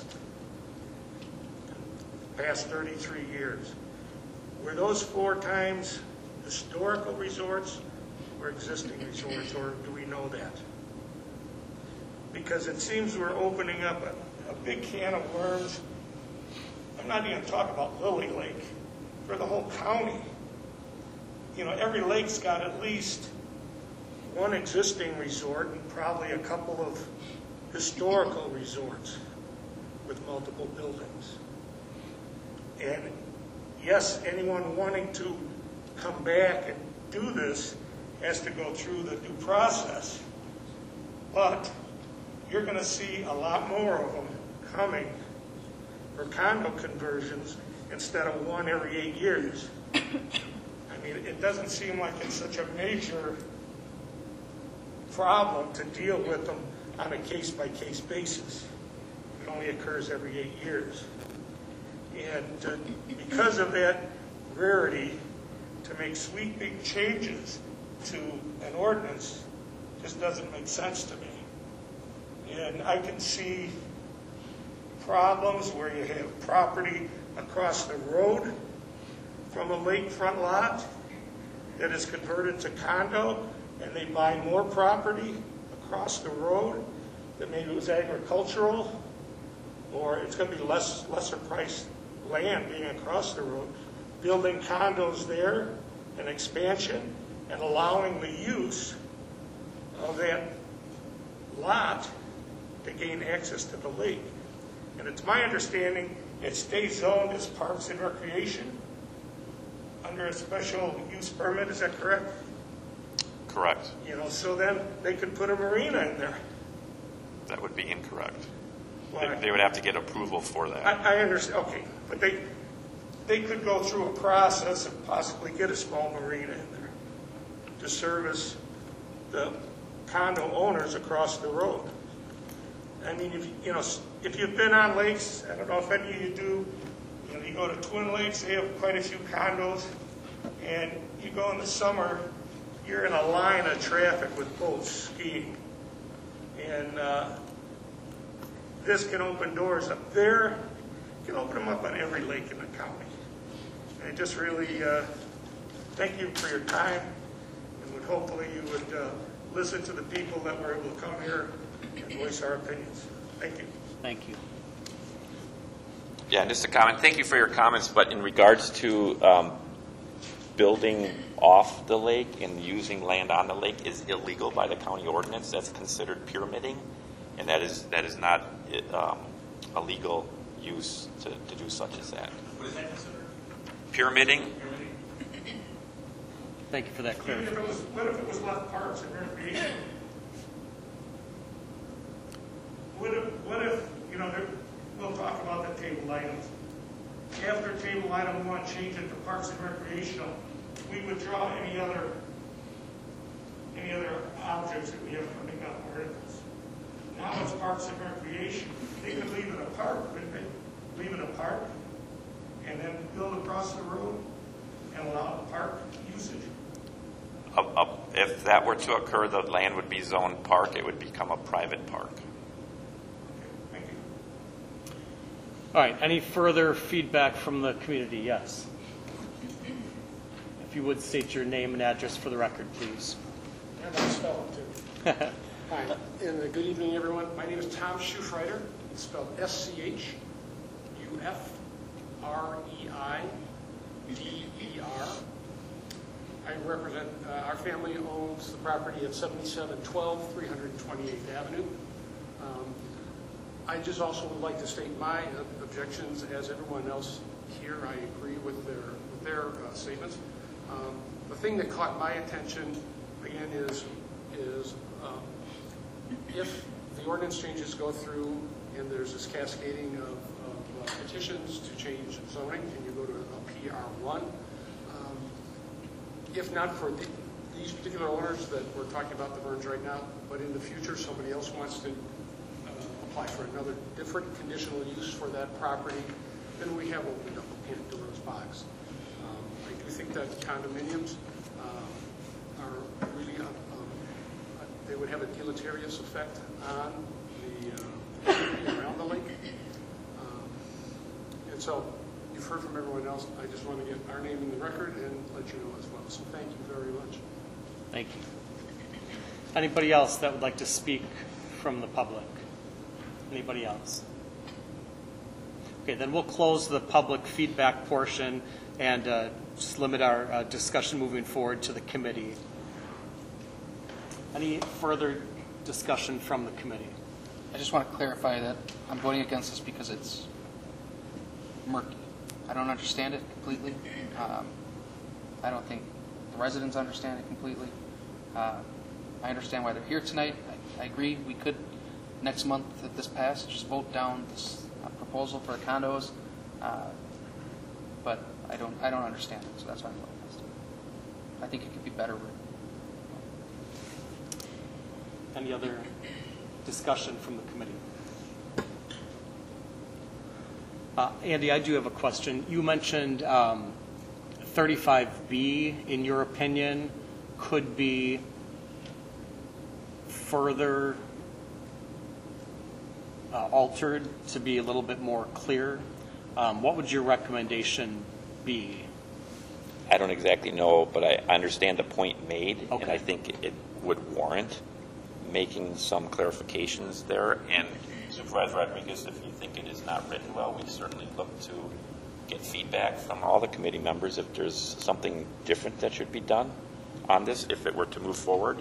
Past thirty-three years. Were those four times historical resorts or existing resorts, or do we know that? Because it seems we're opening up a, a big can of worms. I'm not even talking about Lily Lake, for the whole county. You know, every lake's got at least one existing resort and probably a couple of historical resorts with multiple buildings. And yes, anyone wanting to come back and do this has to go through the due process. But you're going to see a lot more of them coming for condo conversions instead of one every eight years. I mean, it doesn't seem like it's such a major problem to deal with them on a case-by-case basis. It only occurs every eight years. And uh, because of that rarity, to make sweeping changes to an ordinance just doesn't make sense to me. And I can see problems where you have property across the road from a lakefront lot that is converted to condo, and they buy more property across the road that maybe was agricultural, or it's going to be less lesser priced land being across the road, building condos there, an expansion, and allowing the use of that lot to gain access to the lake. And it's my understanding it stays zoned as parks and recreation under a special use permit. Is that correct? Correct. You know, so then they could put a marina in there. That would be incorrect. Why? They, they would have to get approval for that. I, I understand. Okay, but they they could go through a process and possibly get a small marina in there to service the condo owners across the road. I mean, if you know, if you've been on lakes, I don't know if any of you do. You know, you go to Twin Lakes; they have quite a few condos, and you go in the summer, you're in a line of traffic with boats skiing, and uh, this can open doors up there. You can open them up on every lake in the county. And I just really uh, thank you for your time, and would hopefully you would uh, listen to the people that were able to come here and voice our opinions. Thank you. Thank you. Yeah, and just a comment. Thank you for your comments, but in regards to um, building off the lake and using land on the lake is illegal by the county ordinance. That's considered pyramiding, and that is that is not um, a legal use to, to do such as that. What is that considered? Pyramiding. Thank you for that Even clarification. if it was, what if it was left parks and recreation? What if, what if you know, there, we'll talk about the table items. After table item one, change it to parks and recreational, we withdraw any other any other objects that we have coming up or ordinance. Now it's parks and recreation. They could leave it a park, couldn't they? Leave it a park and then build across the road and allow the park usage. Uh, uh, if that were to occur, the land would be zoned park. It would become a private park. Thank you. All right, any further feedback from the community? Yes. If you would state your name and address for the record, please. And I'll spell it too. Hi, and uh, good evening, everyone. My name is Tom Schufreiter. It's spelled S C H U F R E I D E R. I represent, uh, our family owns the property at seventy-seven twelve, three hundred twenty-eighth Avenue. Um, I just also would like to state my uh, objections, as everyone else here. I agree with their, with their uh, statements. Um, the thing that caught my attention, again, is, is um, if the ordinance changes go through and there's this cascading of, of uh, petitions to change zoning, and you go to a P R one, um, if not for the, these particular owners that we're talking about the Verns right now, but in the future somebody else wants to uh, apply for another different conditional use for that property, then we have opened up a Pandora's box. Um, I do think that condominiums uh, are really, uh, um, they would have a deleterious effect on the uh, community around the lake. Um, and so you've heard from everyone else. I just want to get our name in the record and let you know as well. So thank you very much. Thank you. Anybody else that would like to speak from the public? Anybody else? Okay, then we'll close the public feedback portion and uh, just limit our uh, discussion moving forward to the committee. Any further discussion from the committee? I just want to clarify that I'm voting against this because it's murky. I don't understand it completely. Um, I don't think the residents understand it completely. Uh, I understand why they're here tonight. I, I agree we could, next month if this passed, just vote down this uh, proposal for the condos. Uh, but I don't, I don't understand it, so that's why I'm voting against it. I think it could be better written. Any other discussion from the committee? Uh, Andy, I do have a question. You mentioned um, thirty-five B, in your opinion, could be further uh, altered to be a little bit more clear, um, what would your recommendation be? I don't exactly know, but I understand the point made, and Okay. I think it would warrant making some clarifications there. And Supervisor Rodriguez, if you think it is not written well, we certainly look to get feedback from all the committee members if there's something different that should be done on this, if it were to move forward.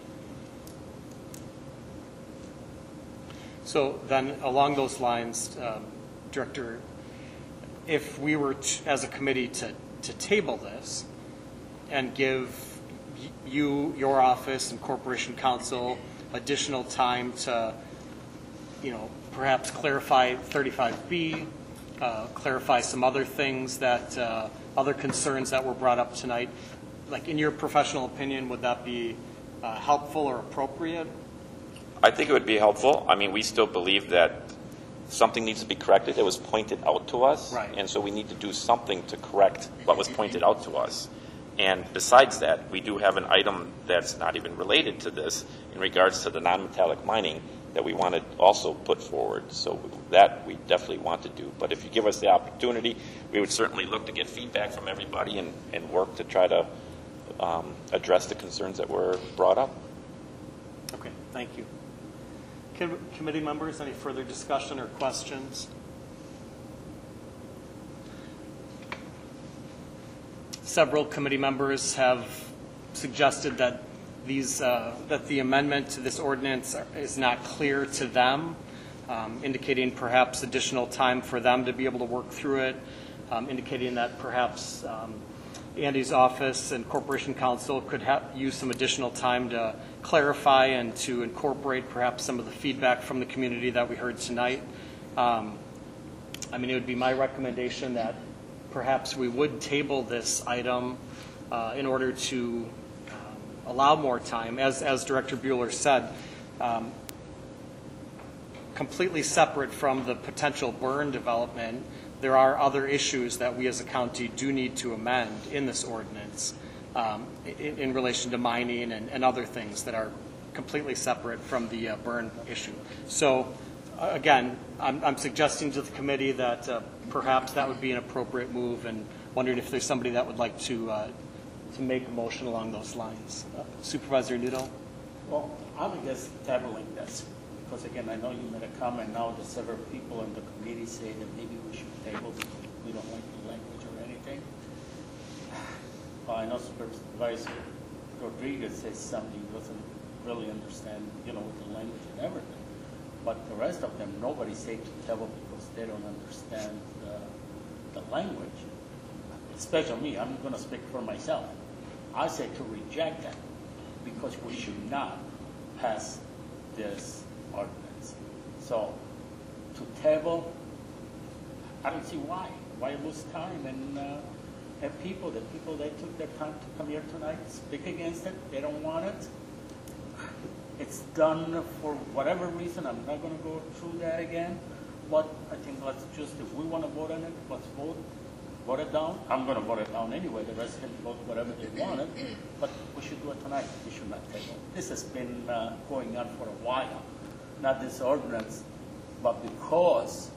So then, along those lines, um, Director, if we were, to, as a committee, to, to table this and give y- you, your office, and Corporation Counsel additional time to, you know, perhaps clarify thirty-five B, uh, clarify some other things that, uh, other concerns that were brought up tonight, like in your professional opinion, would that be uh, helpful or appropriate? I think it would be helpful. I mean, we still believe that something needs to be corrected. It was pointed out to us. Right. And so we need to do something to correct what was pointed out to us. And besides that, we do have an item that's not even related to this in regards to the non-metallic mining that we want to also put forward. So that we definitely want to do. But if you give us the opportunity, we would certainly look to get feedback from everybody and, and work to try to um, address the concerns that were brought up. Okay, thank you. Com- Committee members, any further discussion or questions? Several committee members have suggested that these, uh, that the amendment to this ordinance are- is not clear to them, um, indicating perhaps additional time for them to be able to work through it, um, indicating that perhaps um, Andy's office and Corporation Counsel could have, use some additional time to clarify and to incorporate perhaps some of the feedback from the community that we heard tonight. Um, I mean, it would be my recommendation that perhaps we would table this item uh, in order to um, allow more time. As, as Director Bueller said, um, completely separate from the potential burn development, there are other issues that we as a county do need to amend in this ordinance um, in, in relation to mining and, and other things that are completely separate from the uh, burn issue. So uh, again, I'm, I'm suggesting to the committee that uh, perhaps that would be an appropriate move, and wondering if there's somebody that would like to uh, to make a motion along those lines. Uh, Supervisor Newell? Well, I'm against tabling this, because again, I know you made a comment now that several people in the committee say that maybe we should table because we don't like the language or anything. Well, I know Supervisor Rodriguez says something doesn't really understand, you know, with the language and everything. But the rest of them, nobody say to table because they don't understand the, the language. Especially me, I'm going to speak for myself. I say to reject that because we should not pass this ordinance. So to table, I don't see why. Why lose time and uh, have people, the people that took their time to come here tonight, speak against it. They don't want it. It's done for whatever reason. I'm not going to go through that again. But I think let's just, if we want to vote on it, let's vote. Vote it down. I'm going to vote it down anyway. The rest can vote whatever they wanted. But we should do it tonight. We should not table. This has been uh, going on for a while. Not this ordinance, but because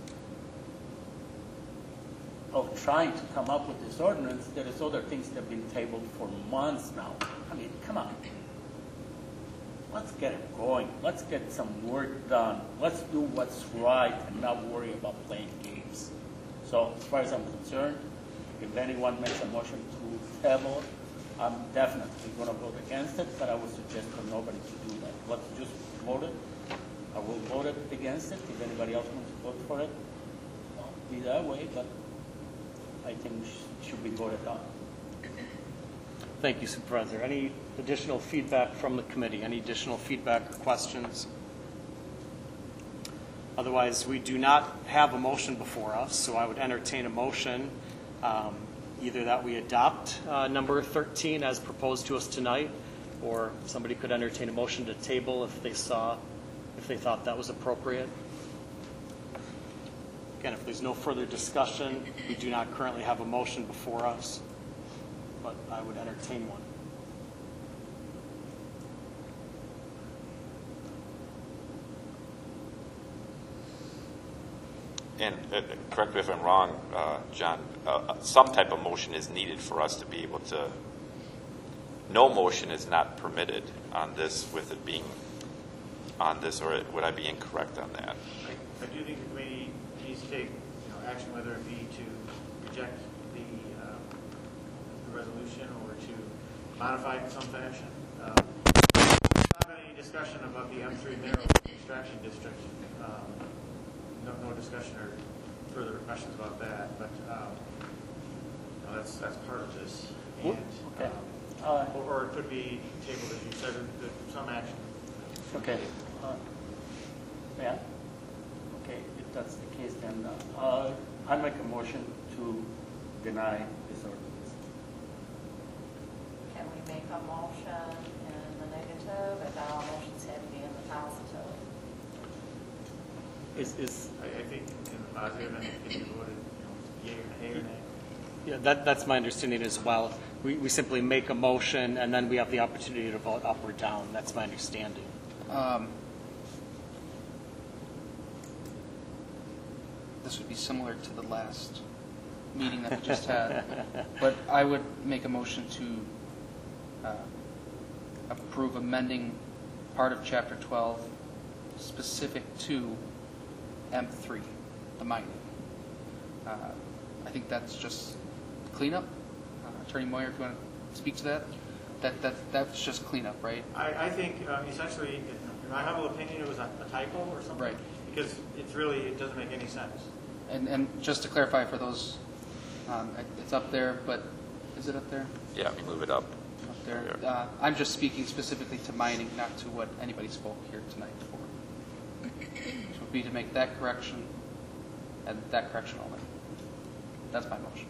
of trying to come up with this ordinance, there is other things that have been tabled for months now. I mean, come on. Let's get it going. Let's get some work done. Let's do what's right and not worry about playing games. So as far as I'm concerned, if anyone makes a motion to table, I'm definitely going to vote against it, but I would suggest for nobody to do that. Let's just vote it. I will vote it against it. If anybody else wants to vote for it, well, be that way, but I think it should be voted on. Thank you, Supervisor. Any additional feedback from the committee? Any additional feedback or questions? Otherwise, we do not have a motion before us, so I would entertain a motion um, either that we adopt uh, number thirteen as proposed to us tonight, or somebody could entertain a motion to table if they saw, if they thought that was appropriate. Again, if there's no further discussion, we do not currently have a motion before us, but I would entertain one. And uh, correct me if I'm wrong, uh, John, uh, some type of motion is needed for us to be able to, no motion is not permitted on this with it being on this, or would I be incorrect on that? I, I do think the committee needs to take, you know, action, whether it be to reject the, uh, the resolution or to modify it in some fashion. Um, there's not been any discussion about the M three mineral extraction district. Um, no, no discussion or further questions about that, but um, no, that's that's part of this. And, Okay. um, Uh, or, or it could be tabled, as you said, with some action. Okay. Uh, Yeah. Okay, if that's the case, then uh, I make a motion to deny this ordinance. Can we make a motion in the negative, and now all motions have to be in the positive? Is, is, I, I think in the positive, and if you voted, you know, yea or nay or nay. yeah, that, that's my understanding as well. We, we simply make a motion, and then we have the opportunity to vote up or down. That's my understanding. Um, This would be similar to the last meeting that we just had, but I would make a motion to uh, approve amending part of Chapter twelve specific to M three, the mining. Uh, I think that's just cleanup. Uh, Attorney Moyer, if you want to speak to that, that that that's just cleanup, right? I, I think um, essentially, in my humble opinion, it was a, a typo or something. Right. Because it's really, it doesn't make any sense. And and just to clarify for those, um, it- it's up there, but is it up there? Yeah, move it up. Up there. Uh, I'm just speaking specifically to mining, not to what anybody spoke here tonight for. So it would be to make that correction and that correction only. That's my motion.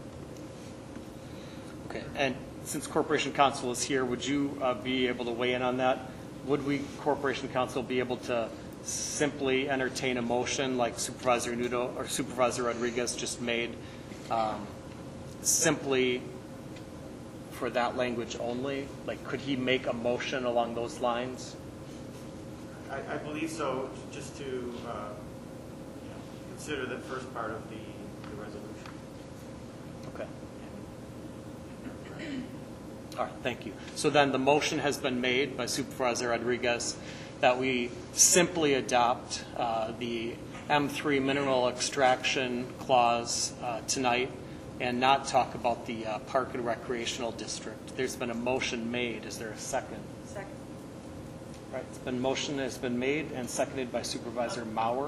Okay, and since Corporation Counsel is here, would you uh, be able to weigh in on that? Would we, Corporation Counsel, be able to simply entertain a motion like Supervisor Nudo or Supervisor Rodriguez just made, um, simply for that language only? Like, could he make a motion along those lines? I, I believe so, just to uh, you know, consider the first part of the, the resolution. Okay. All right, thank you. So then the motion has been made by Supervisor Rodriguez that we simply adopt uh, the M three mineral extraction clause uh, tonight and not talk about the uh, Park and Recreational District. There's been a motion made. Is there a second? Second. All right, it's been motion has been made and seconded by Supervisor Maurer.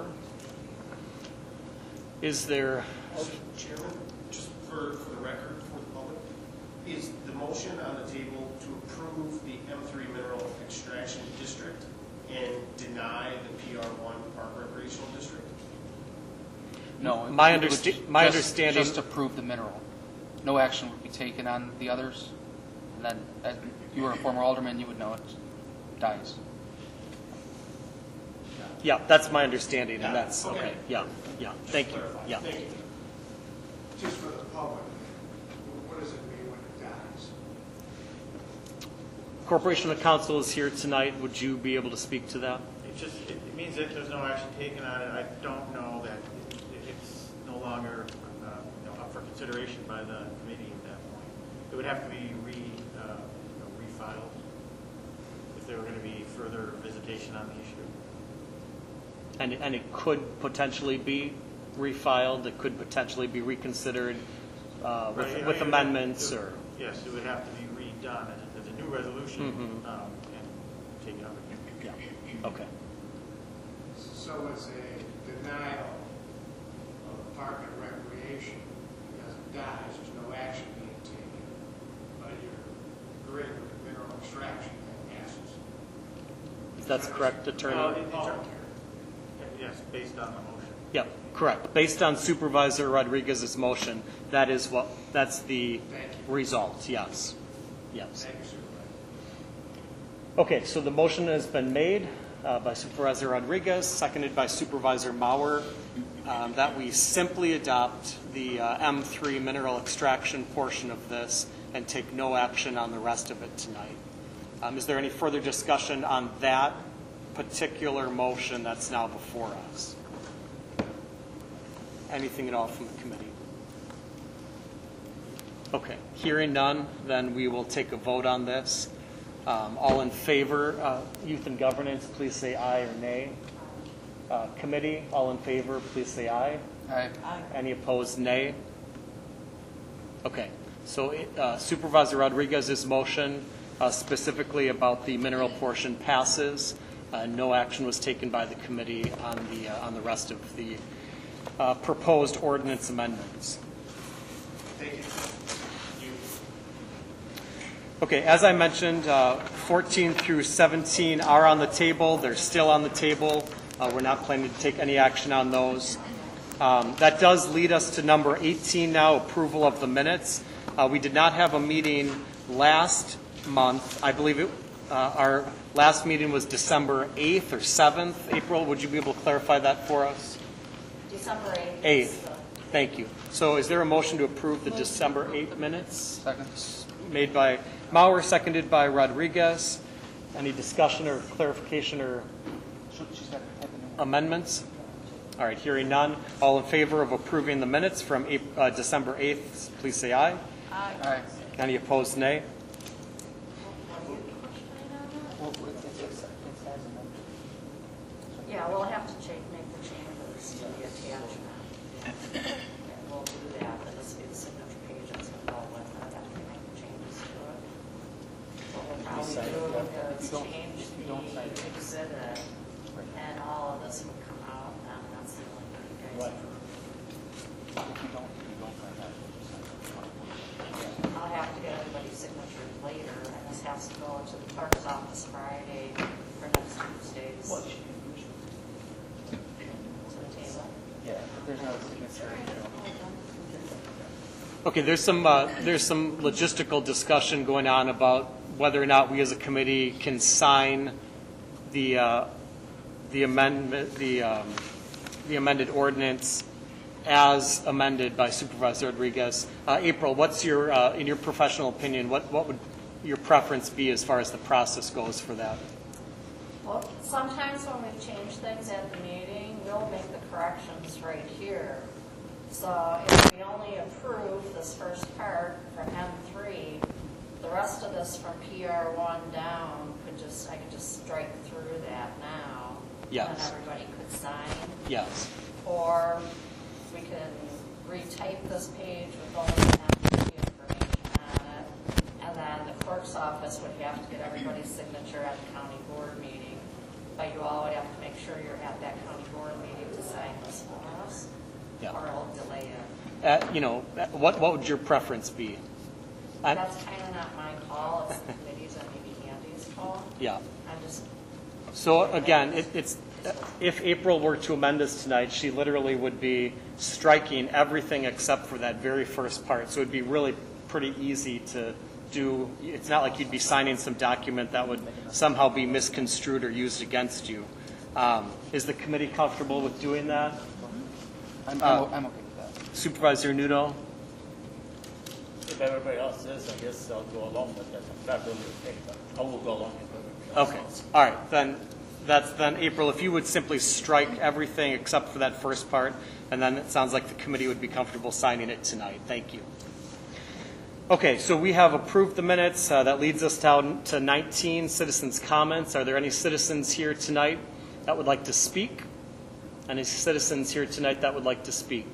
Is there? Chairman, just for, for the record, for the public, is the motion on the table to approve the M three mineral extraction district and deny the P R one Park Recreational District? No. it- My it would understa- my just- understanding- Just approve the mineral. No action would be taken on the others. And then, as you were a former alderman, you would know it dies. Yeah, that's my understanding, and that's, Okay. okay, yeah, yeah, thank you, yeah. Thank you. Just for the public, what does it mean when it dies? Corporation of Council is here tonight. Would you be able to speak to that? It just, it it means that there's no action taken on it. I don't know that it- it- it's no longer, uh, you know, up for consideration by the committee at that point. It would have to be re, uh, you know, refiled if there were going to be further visitation on the issue. And, and it could potentially be refiled, it could potentially be reconsidered uh, Right, with, I- with I- amendments, it- or, Yes, it would have to be redone as as a new resolution Mhm. um, and take it up again. yeah, okay. So it's a denial of park and recreation because it dies, there's no action being taken, but you're agreeing with the mineral extraction that passes. That's correct, Well, Attorney? in- in ter- Yes, based on the motion. Yeah, correct. Based on Supervisor Rodriguez's motion, that is what, that's the result, yes, yes. Thank you, Supervisor. Okay, so the motion has been made uh, by Supervisor Rodriguez, seconded by Supervisor Maurer, um, that we simply adopt the uh, M three mineral extraction portion of this and take no action on the rest of it tonight. Um, Is there any further discussion on that particular motion that's now before us? anything at all from the committee? Okay, hearing none, then we will take a vote on this. Um, all in favor, uh, Youth and Governance, please say aye or nay. Uh, committee, all in favor, please say aye. Aye. Aye. Any opposed, nay? Okay, so uh, Supervisor Rodriguez's motion uh, specifically about the mineral portion passes. Uh, no action was taken by the committee on the uh, on the rest of the uh, proposed ordinance amendments. Thank you. Okay, as I mentioned, uh, fourteen through seventeen are on the table. They're still on the table. Uh, we're not planning to take any action on those. Um, that does lead us to number eighteen now, approval of the minutes. Uh, we did not have a meeting last month. I believe it, uh, our last meeting was December eighth or seventh. April, would you be able to clarify that for us? December eighth. eighth. Thank you. So is there a motion to approve the December eighth minutes? Second. Made by Mauer, seconded by Rodriguez. Any discussion or clarification or amendments? All right, hearing none. All in favor of approving the minutes from April, uh, December eighth, please say aye. Aye. Aye. Any opposed, nay? Yeah, we'll have to change, make the changes to the attachment. And we'll do that, and this will be the signature page that's going to go with it, after we make the changes to it. What we'll probably do is change the exhibit, and all of this would come out, and that's the only thing you guys. I'll have to get everybody's signatures later, and this has to go to the clerk's office Friday for next Tuesday's. Yeah, there's no signature. Okay, there's some uh, there's some logistical discussion going on about whether or not we as a committee can sign the uh, the amendment the um, the amended ordinance as amended by Supervisor Rodriguez. Uh, April, what's your uh, in your professional opinion? What what would your preference be as far as the process goes for that? Well, sometimes when we change things at the meeting, we'll make the corrections right here. So if we only approve this first part from M three, the rest of this from P R one down could just, I could just strike through that now. Yes. And everybody could sign. Yes. Or we can retype this page with only the M three information on it. And then the clerk's office would have to get everybody's signature at the county board meeting. But you all would have to make sure you're at that county board meeting to sign this for us. Yeah. Or it'll delay it. Uh, you know, what what would your preference be? I'm- That's kind of not my call, it's the committee's and maybe Andy's call. Yeah. I'm just, So again, it, it's if April were to amend this tonight, she literally would be striking everything except for that very first part. So it'd be really pretty easy to do. It's not like you'd be signing some document that would somehow be misconstrued or used against you. Um, is the committee comfortable with doing that? I'm, Uh, I'm, I'm okay with that. Supervisor Nudo? If everybody else is, I guess I'll go along with that. I'm not really okay, but I will go along with it. Okay, all right, then, that's, then, April, if you would simply strike everything except for that first part, and then it sounds like the committee would be comfortable signing it tonight. Thank you. Okay, so we have approved the minutes. Uh, that leads us down to nineteen, citizens' comments. Are there any citizens here tonight that would like to speak? Any citizens here tonight that would like to speak?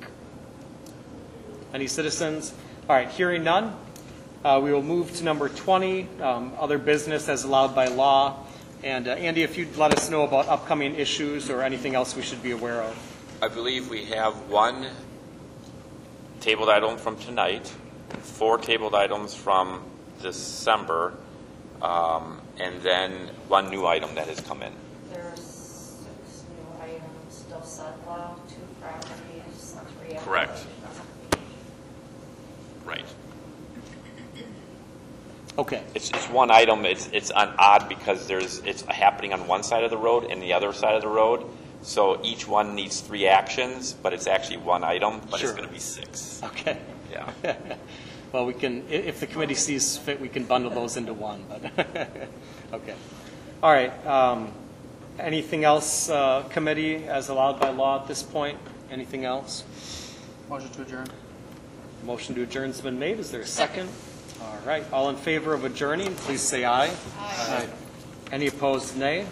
Any citizens? All right, hearing none, uh, we will move to number twenty, um, other business as allowed by law. And uh, Andy, if you'd let us know about upcoming issues or anything else we should be aware of. I believe we have one tabled item from tonight, four tabled items from December, um, and then one new item that has come in. there's six new items, still Sudlow, two properties, three Correct. applications. Right. Okay. It's, it's one item. It's it's on odd because there's it's happening on one side of the road and the other side of the road. So each one needs three actions, but it's actually one item, but Sure. it's going to be six. Okay. Yeah. Well, we can, i- if the committee sees fit, we can bundle those into one, but, okay. All right, um, anything else, uh, committee, as allowed by law at this point? anything else? Motion to adjourn. Motion to adjourn's been made. Is there a second? All right. All in favor of adjourning, please say aye. Aye. Any opposed, nay?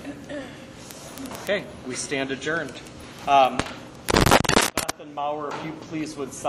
Okay, we stand adjourned. Um, Beth and Mauer, if you please would sign